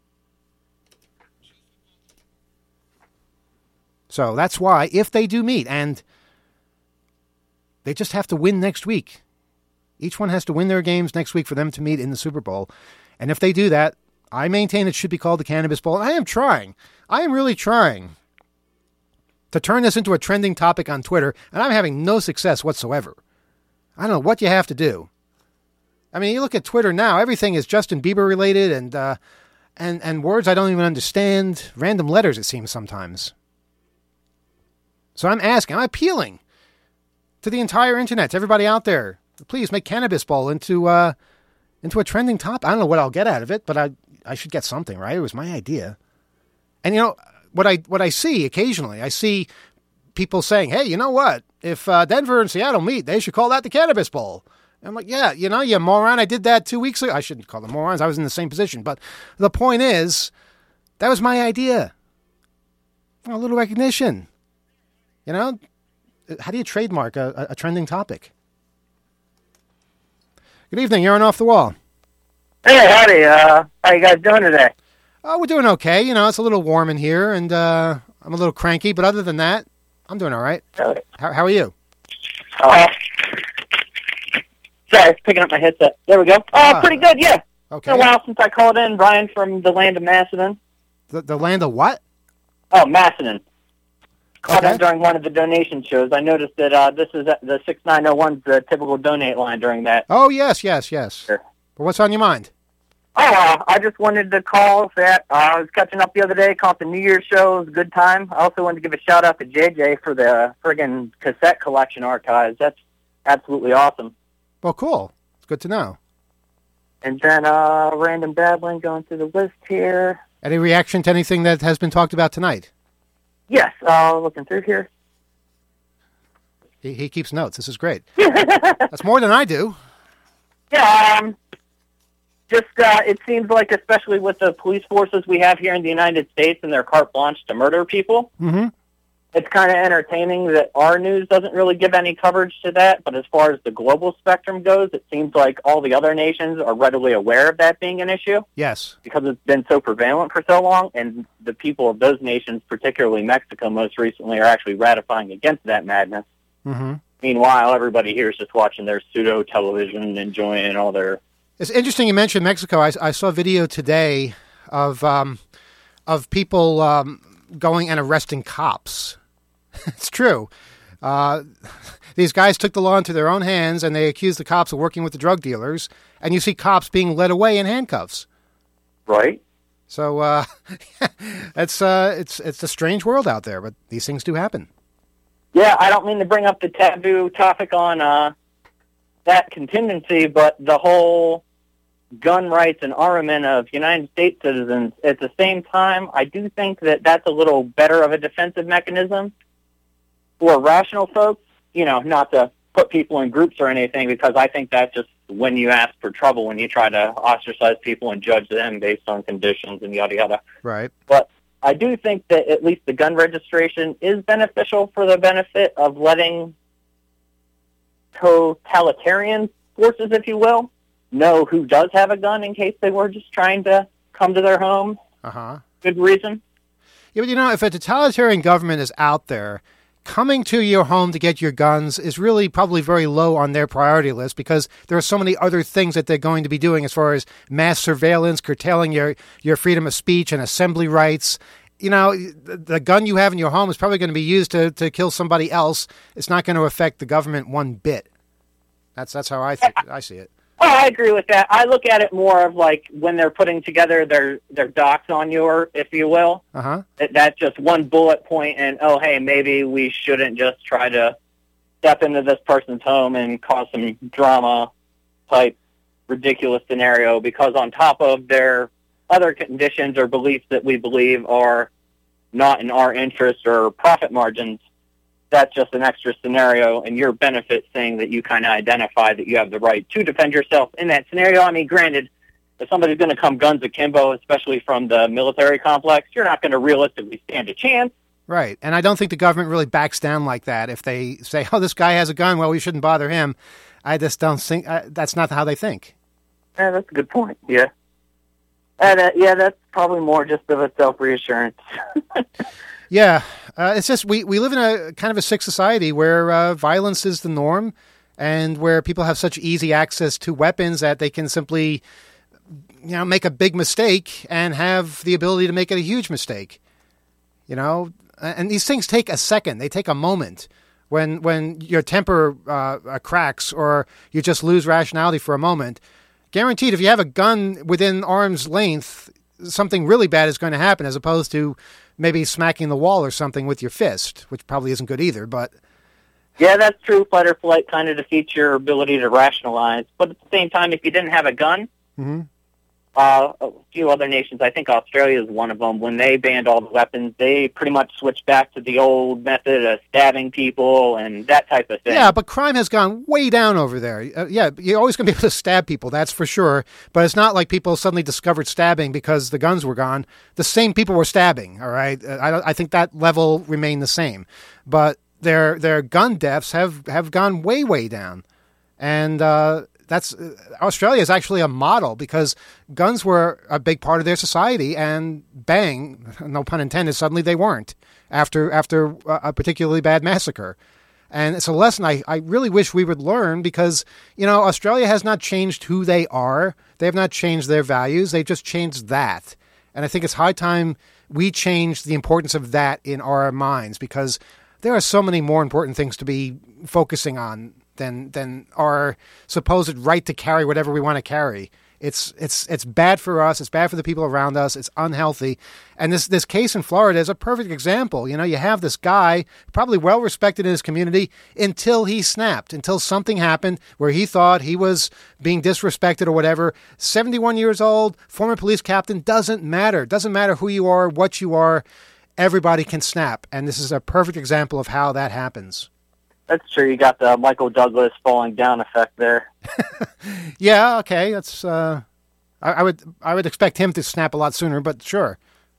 So that's why, if they do meet, and they just have to win next week. Each one has to win their games next week for them to meet in the Super Bowl. And if they do that, I maintain it should be called the Cannabis Bowl. And I am trying. I am really trying to turn this into a trending topic on Twitter, and I'm having no success whatsoever. I don't know what you have to do. I mean, you look at Twitter now, everything is Justin Bieber related and uh, and and words I don't even understand, random letters it seems sometimes. So I'm asking, I'm appealing to the entire internet, to everybody out there, please make Cannabis Bowl into uh, into a trending topic. I don't know what I'll get out of it, but I I should get something, right? It was my idea. And you know, what I what I see occasionally, I see people saying, hey, you know what? If uh, Denver and Seattle meet, they should call that the Cannabis Bowl. And I'm like, yeah, you know, you moron, I did that two weeks ago. I shouldn't call them morons. I was in the same position. But the point is, that was my idea. Well, a little recognition. You know, how do you trademark a, a trending topic? Good evening. You're on Off the Wall. Hey, howdy. Uh, how you guys doing today? Oh, we're doing okay. You know, it's a little warm in here, and uh, I'm a little cranky. But other than that, I'm doing all right. Okay. How, how are you? Uh, sorry, picking up my headset. There we go. Oh, Ah. pretty good, yeah. Okay. It's been a while since I called in. Brian from the land of Macedon. The, the land of what? Oh, Macedon. Called Okay. in during one of the donation shows. I noticed that uh, this is the six nine zero one's the typical donate line during that. Oh, yes, yes, yes. Sure. But what's on your mind? Oh, uh, I just wanted to call that. Uh, I was catching up the other day, caught the New Year's show. It was a good time. I also wanted to give a shout-out to J J for the friggin' cassette collection archives. That's absolutely awesome. Well, cool. It's good to know. And then uh, random babbling going through the list here. Any reaction to anything that has been talked about tonight? Yes, uh, looking through here. He, he keeps notes. This is great. That's more than I do. Yeah, um, just uh, it seems like, especially with the police forces we have here in the United States and their carte blanche to murder people, Mm-hmm. it's kind of entertaining that our news doesn't really give any coverage to that. But as far as the global spectrum goes, it seems like all the other nations are readily aware of that being an issue Yes. because it's been so prevalent for so long. And the people of those nations, particularly Mexico most recently, are actually ratifying against that madness. Mm-hmm. Meanwhile, everybody here is just watching their pseudo television and enjoying all their... It's interesting you mentioned Mexico. I, I saw a video today of um, of people um, going and arresting cops. It's true. Uh, these guys took the law into their own hands, and they accused the cops of working with the drug dealers. And you see cops being led away in handcuffs. Right? So uh, it's uh, it's it's a strange world out there, but these things do happen. Yeah, I don't mean to bring up the taboo topic on uh, that contingency, but the whole gun rights and armament of United States citizens, at the same time, I do think that that's a little better of a defensive mechanism for rational folks, you know, not to put people in groups or anything, because I think that's just when you ask for trouble, when you try to ostracize people and judge them based on conditions and yada yada. Right. But I do think that at least the gun registration is beneficial for the benefit of letting totalitarian forces, if you will, know who does have a gun in case they were just trying to come to their home. Uh-huh. Good reason. Yeah, but you know, if a totalitarian government is out there, coming to your home to get your guns is really probably very low on their priority list because there are so many other things that they're going to be doing as far as mass surveillance, curtailing your, your freedom of speech and assembly rights. You know, the, the gun you have in your home is probably going to be used to, to kill somebody else. It's not going to affect the government one bit. That's that's how I think I see it. Oh, I agree with that. I look at it more of like when they're putting together their, their docs on you, if you will. Uh-huh. That, that's just one bullet point and, oh, hey, maybe we shouldn't just try to step into this person's home and cause some drama-type ridiculous scenario because on top of their other conditions or beliefs that we believe are not in our interest or profit margins, that's just an extra scenario and your benefit saying that you kind of identify that you have the right to defend yourself in that scenario. I mean, granted, if somebody's going to come guns akimbo, especially from the military complex, you're not going to realistically stand a chance. Right. And I don't think the government really backs down like that. If they say, oh, this guy has a gun, well, we shouldn't bother him. I just don't think uh, that's not how they think. Yeah, that's a good point. Yeah. And, uh, yeah, that's probably more just of a self-reassurance. Yeah. Uh, it's just we, we live in a kind of a sick society where uh, violence is the norm and where people have such easy access to weapons that they can simply, you know, make a big mistake and have the ability to make it a huge mistake. You know, and these things take a second. They take a moment. When when your temper uh, cracks or you just lose rationality for a moment, guaranteed if you have a gun within arm's length, something really bad is going to happen as opposed to maybe smacking the wall or something with your fist, which probably isn't good either. But yeah, that's true. Fight or flight kind of defeats your ability to rationalize. But at the same time, if you didn't have a gun, mm-hmm. uh, a few other nations, I think Australia is one of them, when they banned all the weapons, they pretty much switched back to the old method of stabbing people and that type of thing. Yeah, but crime has gone way down over there. Uh, yeah, you're always going to be able to stab people, that's for sure. But it's not like people suddenly discovered stabbing because the guns were gone. The same people were stabbing, all right? Uh, I, I think that level remained the same. But their their gun deaths have, have gone way, way down. And uh, that's uh, Australia is actually a model because guns were a big part of their society, and bang, no pun intended, suddenly they weren't after after a particularly bad massacre. And it's a lesson I, I really wish we would learn because, you know, Australia has not changed who they are. They have not changed their values. They've just changed that. And I think it's high time we change the importance of that in our minds because there are so many more important things to be focusing on than than our supposed right to carry whatever we want to carry. It's it's it's bad for us. It's bad for the people around us. It's unhealthy. And this this case in Florida is a perfect example. You know, you have this guy, probably well respected in his community, until he snapped, until something happened where he thought he was being disrespected or whatever. seventy-one years old, former police captain, doesn't matter. Doesn't matter who you are, what you are. Everybody can snap. And this is a perfect example of how that happens. That's true. You got the Michael Douglas falling down effect there. Yeah, okay. That's uh, I, I would I would expect him to snap a lot sooner, but sure.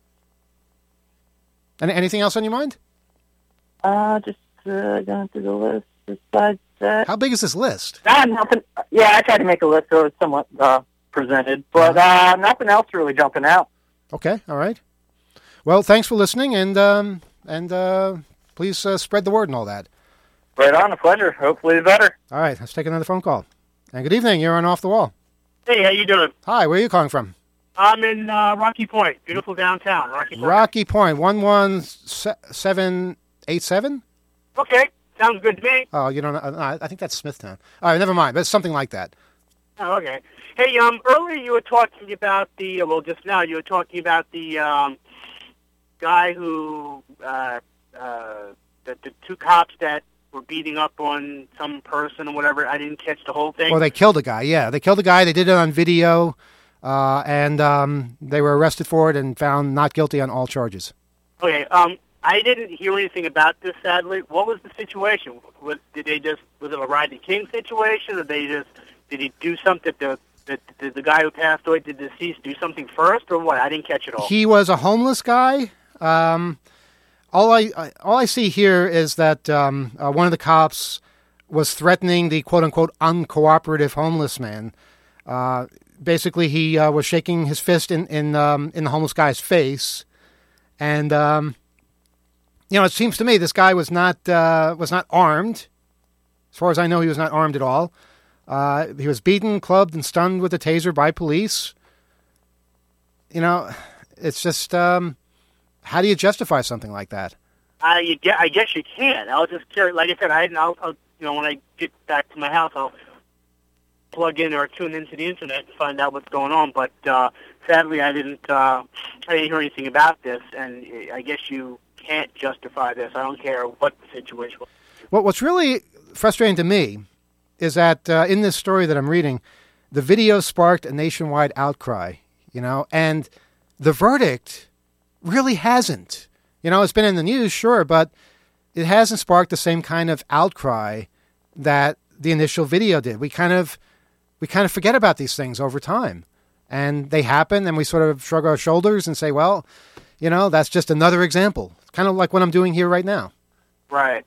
Any, anything else on your mind? Uh, just uh, going through the list. Besides that, how big is this list? Uh, nothing. Yeah, I tried to make a list so it's somewhat uh, presented, but uh, nothing else really jumping out. Okay, all right. Well, thanks for listening, and um, and uh, please uh, spread the word and all that. Right on, a pleasure. Hopefully better. All right, let's take another phone call. And good evening, you're on Off the Wall. Hey, how you doing? Hi, where are you calling from? I'm in uh, Rocky Point, beautiful downtown. Rocky Point. Rocky Point, one one seven eight seven? Okay, sounds good to me. Oh, you don't know? Uh, I think that's Smithtown. All right, never mind, but it's something like that. Oh, okay. Hey, um, earlier you were talking about the, well, just now you were talking about the um, guy who, uh, uh, the, the two cops that were beating up on some person or whatever. I didn't catch the whole thing. Well, they killed a guy, yeah. They killed a guy. They did it on video, uh, and um, they were arrested for it and found not guilty on all charges. Okay, um, I didn't hear anything about this, sadly. What was the situation? Was, did they just, was it a Rodney King situation, or they just, did he do something, the, the, did the guy who passed away, did the deceased do something first, or what? I didn't catch it all. He was a homeless guy. Um... All I, I all I see here is that um, uh, one of the cops was threatening the quote-unquote uncooperative homeless man. Uh, basically, he uh, was shaking his fist in in, um, in the homeless guy's face, and um, you know, it seems to me this guy was not uh, was not armed. As far as I know, he was not armed at all. Uh, he was beaten, clubbed, and stunned with a taser by police. You know, it's just. Um, How do you justify something like that? I, I guess you can. I was just curious. Like I said, I, I'll, I'll, you know, when I get back to my house, I'll plug in or tune into the internet and find out what's going on. But uh, sadly, I didn't. Uh, I didn't hear anything about this, and I guess you can't justify this. I don't care what the situation was. Well, what's really frustrating to me is that uh, in this story that I'm reading, the video sparked a nationwide outcry. You know, and the verdict really hasn't. You know, it's been in the news, sure, but it hasn't sparked the same kind of outcry that the initial video did. We kind of we kind of forget about these things over time. And they happen, and we sort of shrug our shoulders and say, well, you know, that's just another example. It's kind of like what I'm doing here right now. Right.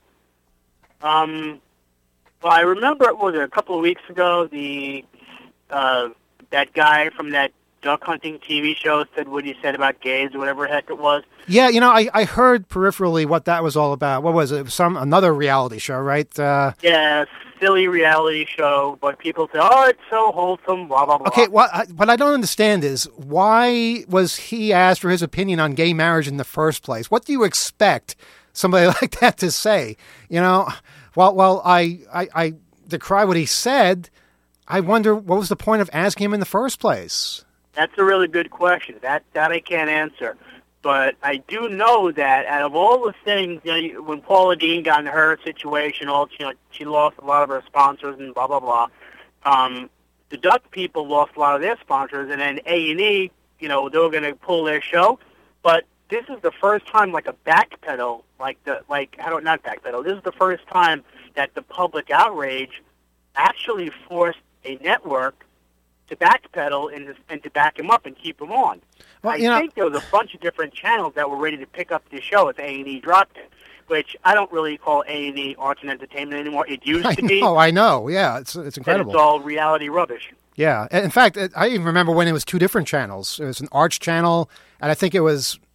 Um, well, I remember, what was it, a couple of weeks ago, the uh, that guy from that duck hunting T V show said what he said about gays or whatever the heck it was. Yeah, you know, I, I heard peripherally what that was all about. What was it? Some another reality show, right? Uh, yeah, silly reality show, but people say, oh, it's so wholesome, blah, blah, blah. Okay, what, I, what I don't understand is why was he asked for his opinion on gay marriage in the first place? What do you expect somebody like that to say? You know, well, well, I, I, I decry what he said. I wonder what was the point of asking him in the first place? That's a really good question. That that I can't answer. But I do know that out of all the things, you know, when Paula Deen got in her situation, all you know, she lost a lot of her sponsors and blah, blah, blah. Um, the Duck people lost a lot of their sponsors, and then A and E, you know, they were going to pull their show. But this is the first time, like a backpedal, like the, like, I don't, not backpedal, this is the first time that the public outrage actually forced a network to backpedal and, and to back him up and keep him on. Well, I you know, think there was a bunch of different channels that were ready to pick up the show if A and E dropped it, which I don't really call A and E arts and entertainment anymore. It used I to be. know, I know. Yeah, it's it's incredible. It's all reality rubbish. Yeah. In fact, I even remember when it was two different channels. It was an arts channel, and I think it was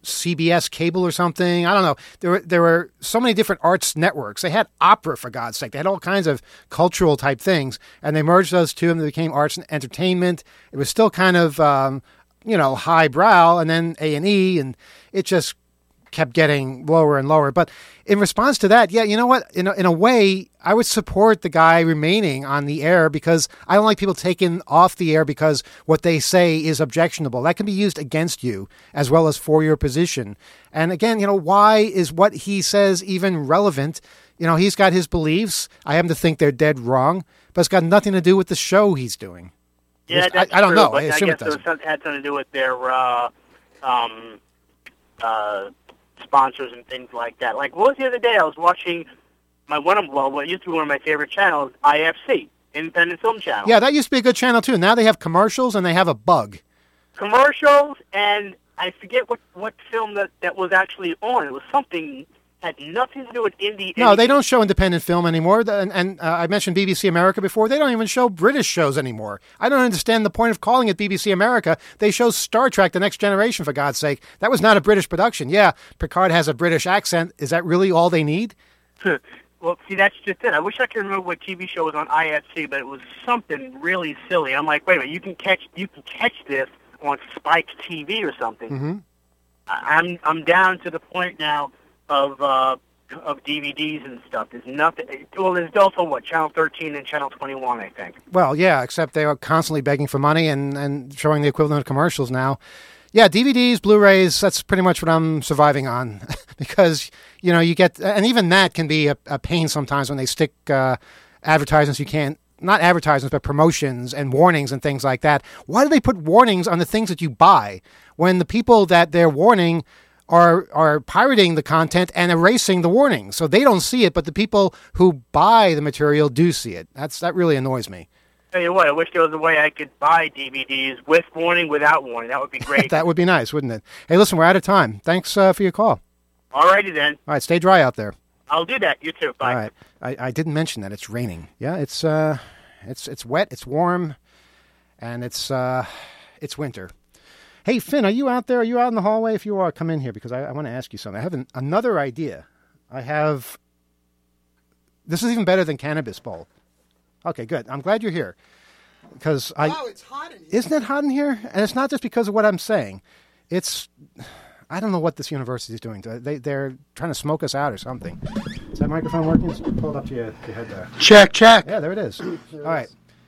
C B S cable or something. I don't know. There were there were so many different arts networks. They had opera, for God's sake. They had all kinds of cultural type things, and they merged those two, and they became arts and entertainment. It was still kind of um, you know highbrow, and then A and E, and it just kept getting lower and lower. But in response to that, yeah, you know what? In a, in a way, I would support the guy remaining on the air because I don't like people taken off the air because what they say is objectionable. That can be used against you as well as for your position. And again, you know, why is what he says even relevant? You know, he's got his beliefs. I happen to think they're dead wrong, but it's got nothing to do with the show he's doing. Yeah, that's I, I don't true, know. But I I, assume guess it it, was, it had something to do with their uh, um, uh, sponsors and things like that. Like, what was the other day? I was watching my one of well, what used to be one of my favorite channels, I F C, Independent Film Channel. Yeah, that used to be a good channel too. Now they have commercials and they have a bug. Commercials, and I forget what, what film that, that was actually on. It was something had nothing to do with indie. No, they don't show independent film anymore. And, and uh, I mentioned B B C America before. They don't even show British shows anymore. I don't understand the point of calling it B B C America. They show Star Trek: The Next Generation, for God's sake. That was not a British production. Yeah, Picard has a British accent. Is that really all they need? Well, see, that's just it. I wish I could remember what T V show was on I F C, but it was something really silly. I'm like, wait a minute, you can catch you can catch this on Spike T V or something. Mm-hmm. I'm I'm down to the point now of uh, of D V Ds and stuff. There's nothing. Well, there's also what Channel thirteen and Channel twenty-one, I think. Well, yeah, except they are constantly begging for money and, and showing the equivalent of commercials now. Yeah, D V Ds, Blu-rays, that's pretty much what I'm surviving on because, you know, you get, and even that can be a, a pain sometimes when they stick uh, advertisements you can't, not advertisements, but promotions and warnings and things like that. Why do they put warnings on the things that you buy when the people that they're warning are are pirating the content and erasing the warnings? So they don't see it, but the people who buy the material do see it. That's That really annoys me. Tell you what, I wish there was a way I could buy D V Ds with warning, without warning. That would be great. That would be nice, wouldn't it? Hey, listen, we're out of time. Thanks uh, for your call. All righty then. All right, stay dry out there. I'll do that. You too. Bye. All right. I, I didn't mention that it's raining. Yeah, it's uh, it's it's wet, it's warm, and it's uh, it's winter. Hey, Finn, are you out there? Are you out in the hallway? If you are, come in here because I, I want to ask you something. I have an, another idea. I have. This is even better than Cannabis Bowl. Okay, good. I'm glad you're here. Because I. Wow, it's hot in here. Isn't it hot in here? And it's not just because of what I'm saying. It's. I don't know what this university is doing. They, they're trying to smoke us out or something. Is that microphone working? Just pull it up to your, your head there. Check, check. Yeah, there it is. All right.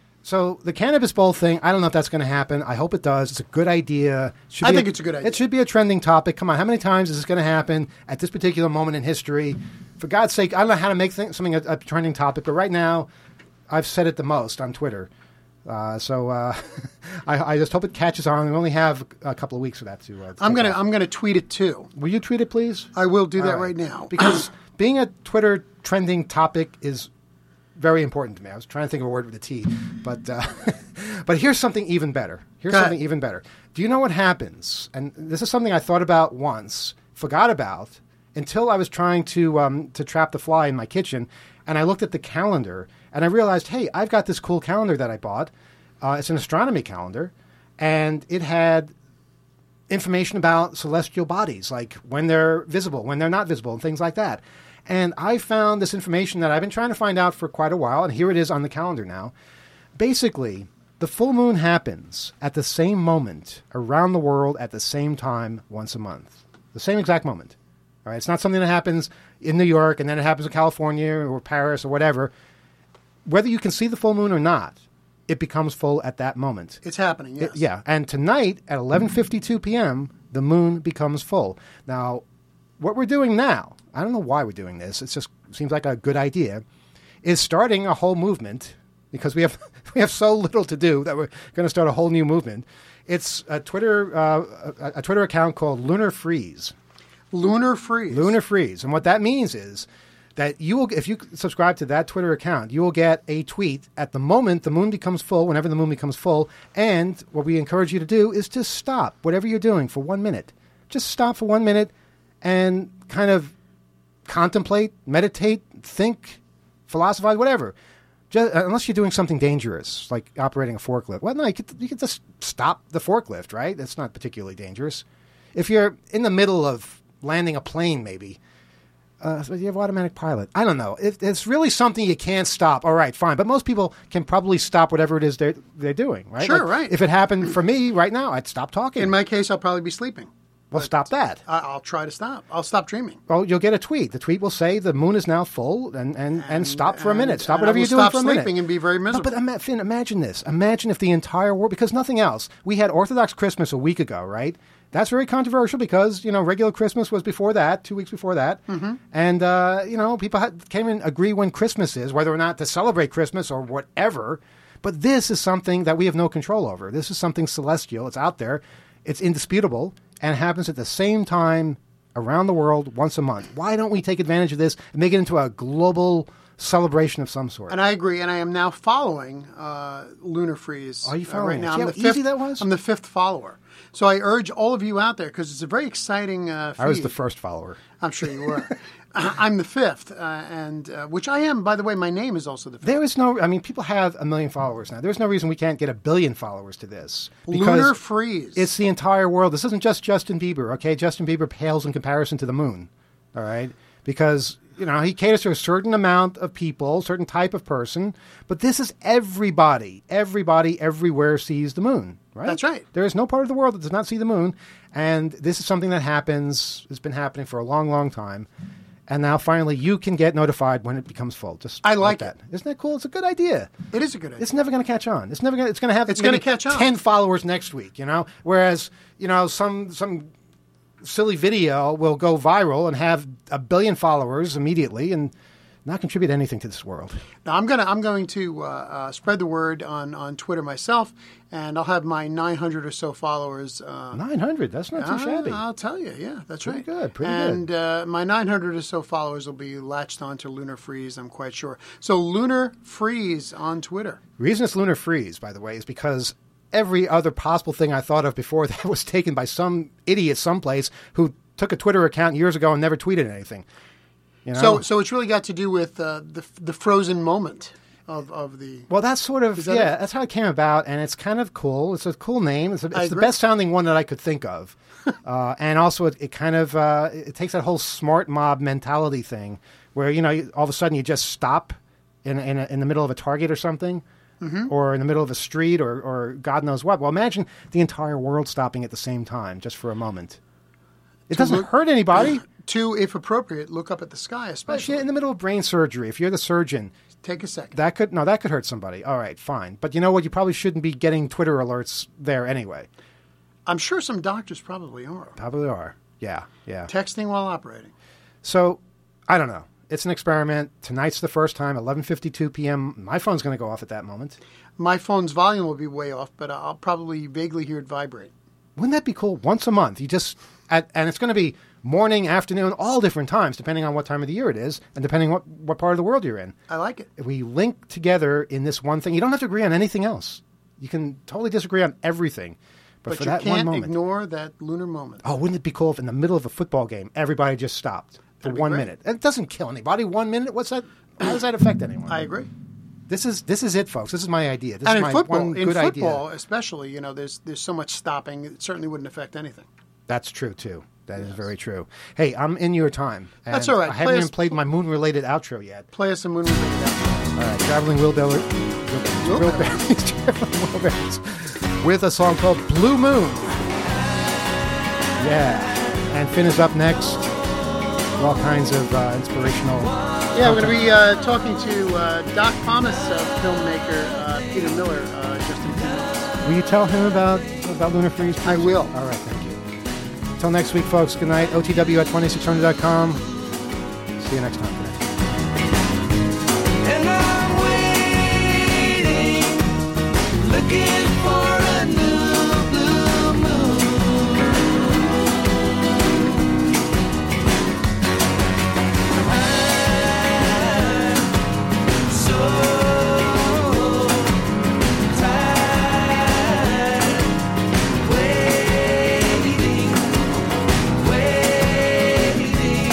So the Cannabis Bowl thing, I don't know if that's going to happen. I hope it does. It's a good idea. Should I be think a, it's a good idea. It should be a trending topic. Come on, how many times is this going to happen at this particular moment in history? For God's sake, I don't know how to make th- something a, a trending topic, but right now, I've said it the most on Twitter. Uh, so uh, I, I just hope it catches on. We only have a couple of weeks for that to. Uh, to I'm gonna off. I'm gonna tweet it too. Will you tweet it, please? I will do All that right. right now Because being a Twitter trending topic is very important to me. I was trying to think of a word with a T, but uh, but here's something even better. Here's Go something ahead. even better. Do you know what happens? And this is something I thought about once, forgot about until I was trying to um, to trap the fly in my kitchen, and I looked at the calendar and I realized, hey, I've got this cool calendar that I bought. Uh, it's an astronomy calendar, and it had information about celestial bodies, like when they're visible, when they're not visible, and things like that. And I found this information that I've been trying to find out for quite a while, and here it is on the calendar now. Basically, the full moon happens at the same moment around the world at the same time once a month. The same exact moment. All right, it's not something that happens in New York, and then it happens in California or Paris or whatever. Whether you can see the full moon or not, it becomes full at that moment. It's happening, yes. It- yeah, and tonight at eleven fifty-two p.m., the moon becomes full. Now, what we're doing now, I don't know why we're doing this, it just seems like a good idea, is starting a whole movement, because we have we have so little to do that we're going to start a whole new movement. It's a Twitter uh, a, a Twitter account called Lunar Freeze. Lunar Freeze. Lunar Freeze. And what that means is that you will, if you subscribe to that Twitter account, you will get a tweet at the moment the moon becomes full, whenever the moon becomes full. And what we encourage you to do is to stop whatever you're doing for one minute. Just stop for one minute and kind of contemplate, meditate, think, philosophize, whatever. Just, unless you're doing something dangerous, like operating a forklift. Well, no, you could, you could just stop the forklift, right? That's not particularly dangerous. if you're in the middle of landing a plane, maybe. Uh, so you have automatic pilot. I don't know. It, it's really something you can't stop. All right, fine. But most people can probably stop whatever it is they're, they're doing, right? Sure, Like, right. If it happened for me right now, I'd stop talking. In my case, I'll probably be sleeping. Well, stop that. I- I'll try to stop. I'll stop dreaming. Well, you'll get a tweet. The tweet will say the moon is now full, and, and, and, stop for a minute. Stop and whatever I will you're doing stop for a minute. sleeping and be very No, miserable. but ima- Finn, imagine this. Imagine if the entire world, because nothing else. We had Orthodox Christmas a week ago, right? That's very controversial because, you know, regular Christmas was before that, two weeks before that. Mm-hmm. And, uh, you know, people had, can't even agree when Christmas is, whether or not to celebrate Christmas or whatever. But this is something that we have no control over. This is something celestial. It's out there. It's indisputable and happens at the same time around the world once a month. Why don't we take advantage of this and make it into a global celebration of some sort? And I agree. And I am now following uh, Lunar Freeze. Are you uh, following right now? it? I'm See the how easy fifth, that was? I'm the fifth follower. So I urge all of you out there, because it's a very exciting uh, feed. I was the first follower. I'm sure you were. I'm the fifth, uh, and uh, which I am, by the way. My name is also the fifth. There is no, I mean, people have a million followers now. There's no reason we can't get a billion followers to this. Lunar Freeze. It's the entire world. This isn't just Justin Bieber, okay? Justin Bieber pales in comparison to the moon, all right? Because, you know, he caters to a certain amount of people, certain type of person, but this is everybody. Everybody everywhere sees the moon, right? That's right. There is no part of the world that does not see the moon, and this is something that happens, it's been happening for a long, long time. And now, finally, you can get notified when it becomes full. Just I like that. Isn't that cool? It's a good idea. It is a good idea. It's never going to catch on. It's never going. It's going to have. It's maybe gonna catch on. ten followers next week. You know, whereas you know some some silly video will go viral and have a billion followers immediately and not contribute anything to this world. Now I'm gonna I'm going to uh, uh, spread the word on, on Twitter myself, and I'll have my nine hundred or so followers. Uh, Nine hundred. That's not too uh, shabby. I'll tell you, yeah, that's Pretty right. good, pretty and, good. And uh, my nine hundred or so followers will be latched onto Lunar Freeze. I'm quite sure. So Lunar Freeze on Twitter. Reason it's Lunar Freeze, by the way, is because every other possible thing I thought of before that was taken by some idiot someplace who took a Twitter account years ago and never tweeted anything. You know? So so it's really got to do with uh, the the frozen moment of, of the. Well, that's sort of, Is that yeah, it? that's how it came about, and it's kind of cool. It's a cool name. It's, a, I it's the agree. best sounding one that I could think of. uh, and also, it, it kind of, uh, it takes that whole smart mob mentality thing where, you know, you, all of a sudden you just stop in, in, a, in the middle of a Target or something, Mm-hmm. or in the middle of a street, or, or God knows what. Well, imagine the entire world stopping at the same time, just for a moment. It doesn't look- hurt anybody. To, if appropriate, look up at the sky, But if especially. you're in the middle of brain surgery, if you're the surgeon, Take a second. that could no, that could hurt somebody. All right, fine. But you know what? You probably shouldn't be getting Twitter alerts there anyway. I'm sure some doctors probably are. Probably are. Yeah, yeah. Texting while operating. So, I don't know. It's an experiment. Tonight's the first time, eleven fifty-two p.m. My phone's going to go off at that moment. My phone's volume will be way off, but I'll probably vaguely hear it vibrate. Wouldn't that be cool? Once a month, you just at, and it's going to be morning, afternoon, all different times, depending on what time of the year it is, and depending what what part of the world you're in. I like it. If we link together in this one thing, you don't have to agree on anything else. You can totally disagree on everything, but, But for you that one can't moment, ignore that lunar moment. oh, wouldn't it be cool if in the middle of a football game everybody just stopped for That'd be one great. minute? It doesn't kill anybody. One minute. What's that? How does that affect anyone? I agree. This is this is it, folks. This is my idea. This And is in my football, one in good football idea. especially, you know, there's there's so much stopping. It certainly wouldn't affect anything. That's true too. That is very true. Hey, I'm in your time. and That's all right. I haven't Play even us- played my moon-related outro yet. Play us some moon related outro. All right, traveling wheelbarrow, wheelbarrows, traveling wheelbarrows, with a song called Blue Moon. Yeah, and Finn is up next. All kinds of uh, inspirational. Yeah, we're going to be uh, talking to uh, Doc Thomas, uh, filmmaker uh, Peter Miller, uh, just in a few minutes. Will you tell him about about Lunar Freeze? I please? will. All right, thank you. Until next week, folks. Good night. O T W at twenty-six hundred dot com. See you next time. Good night. And I'm waiting, looking for a new blue moon. I'm so tired, waiting, waiting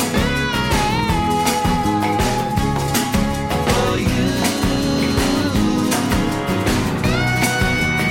for you.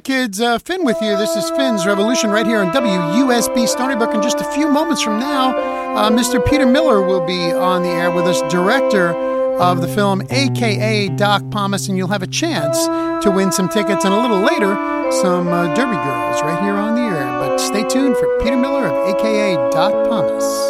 kids. Uh, Finn with you. This is Finn's Revolution right here on W U S B Stony Brook. In just a few moments from now, uh, Mister Peter Miller will be on the air with us, director of the film, a k a. Doc Pomus, and you'll have a chance to win some tickets, and a little later, some uh, Derby Girls right here on the air. But stay tuned for Peter Miller of a k a. Doc Pomus.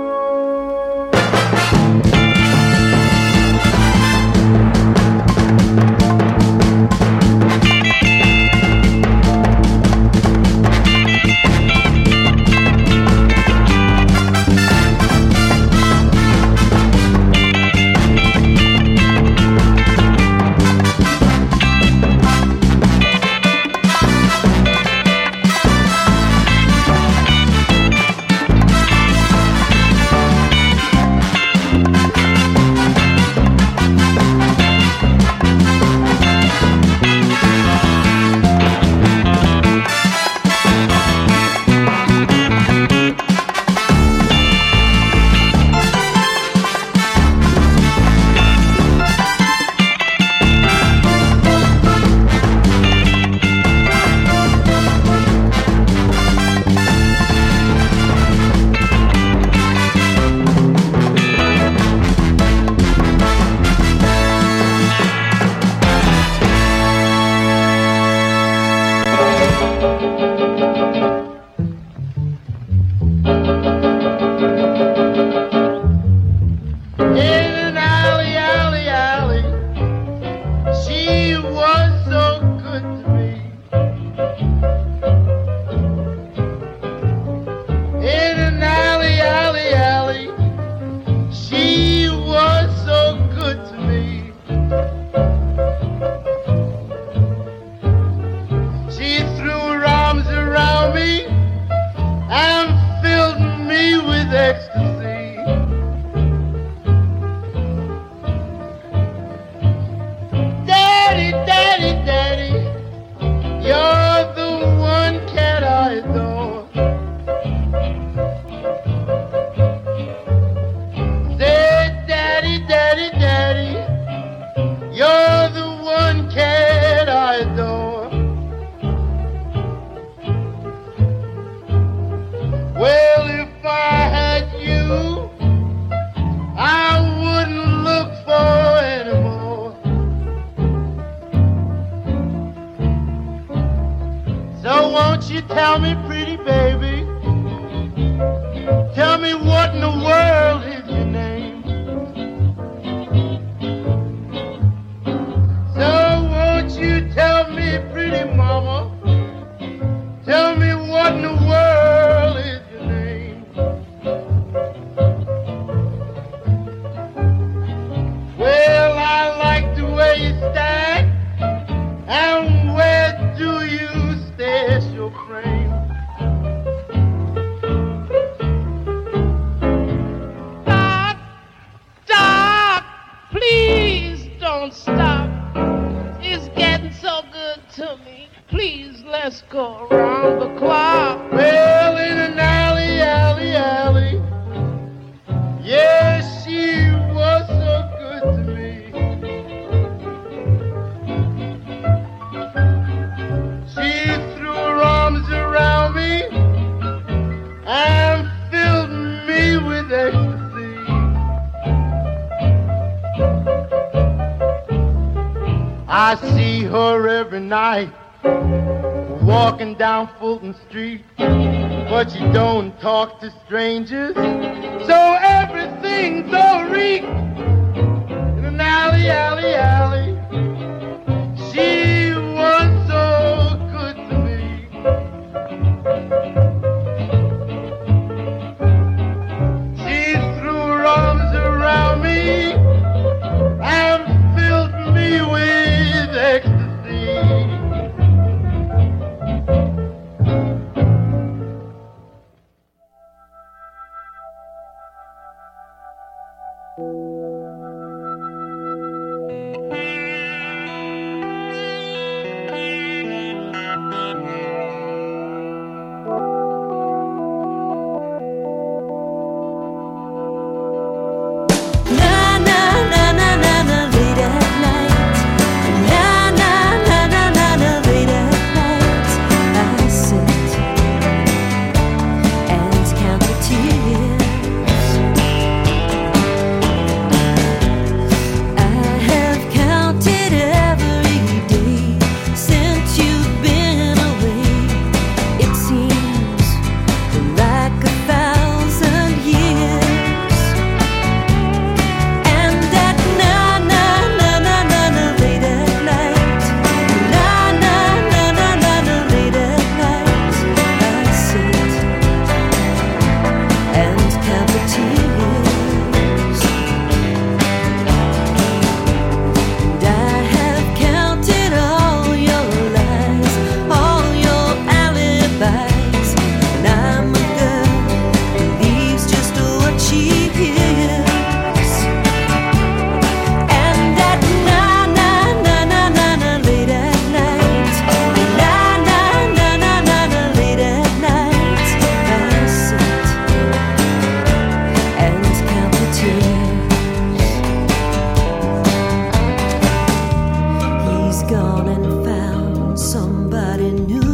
I see her every night walking down Fulton Street, but she don't talk to strangers, so everything's all reek in an alley, alley, alley. She was so good to me. She threw her arms around me and filled me with ecstasy. Late at night, somebody new.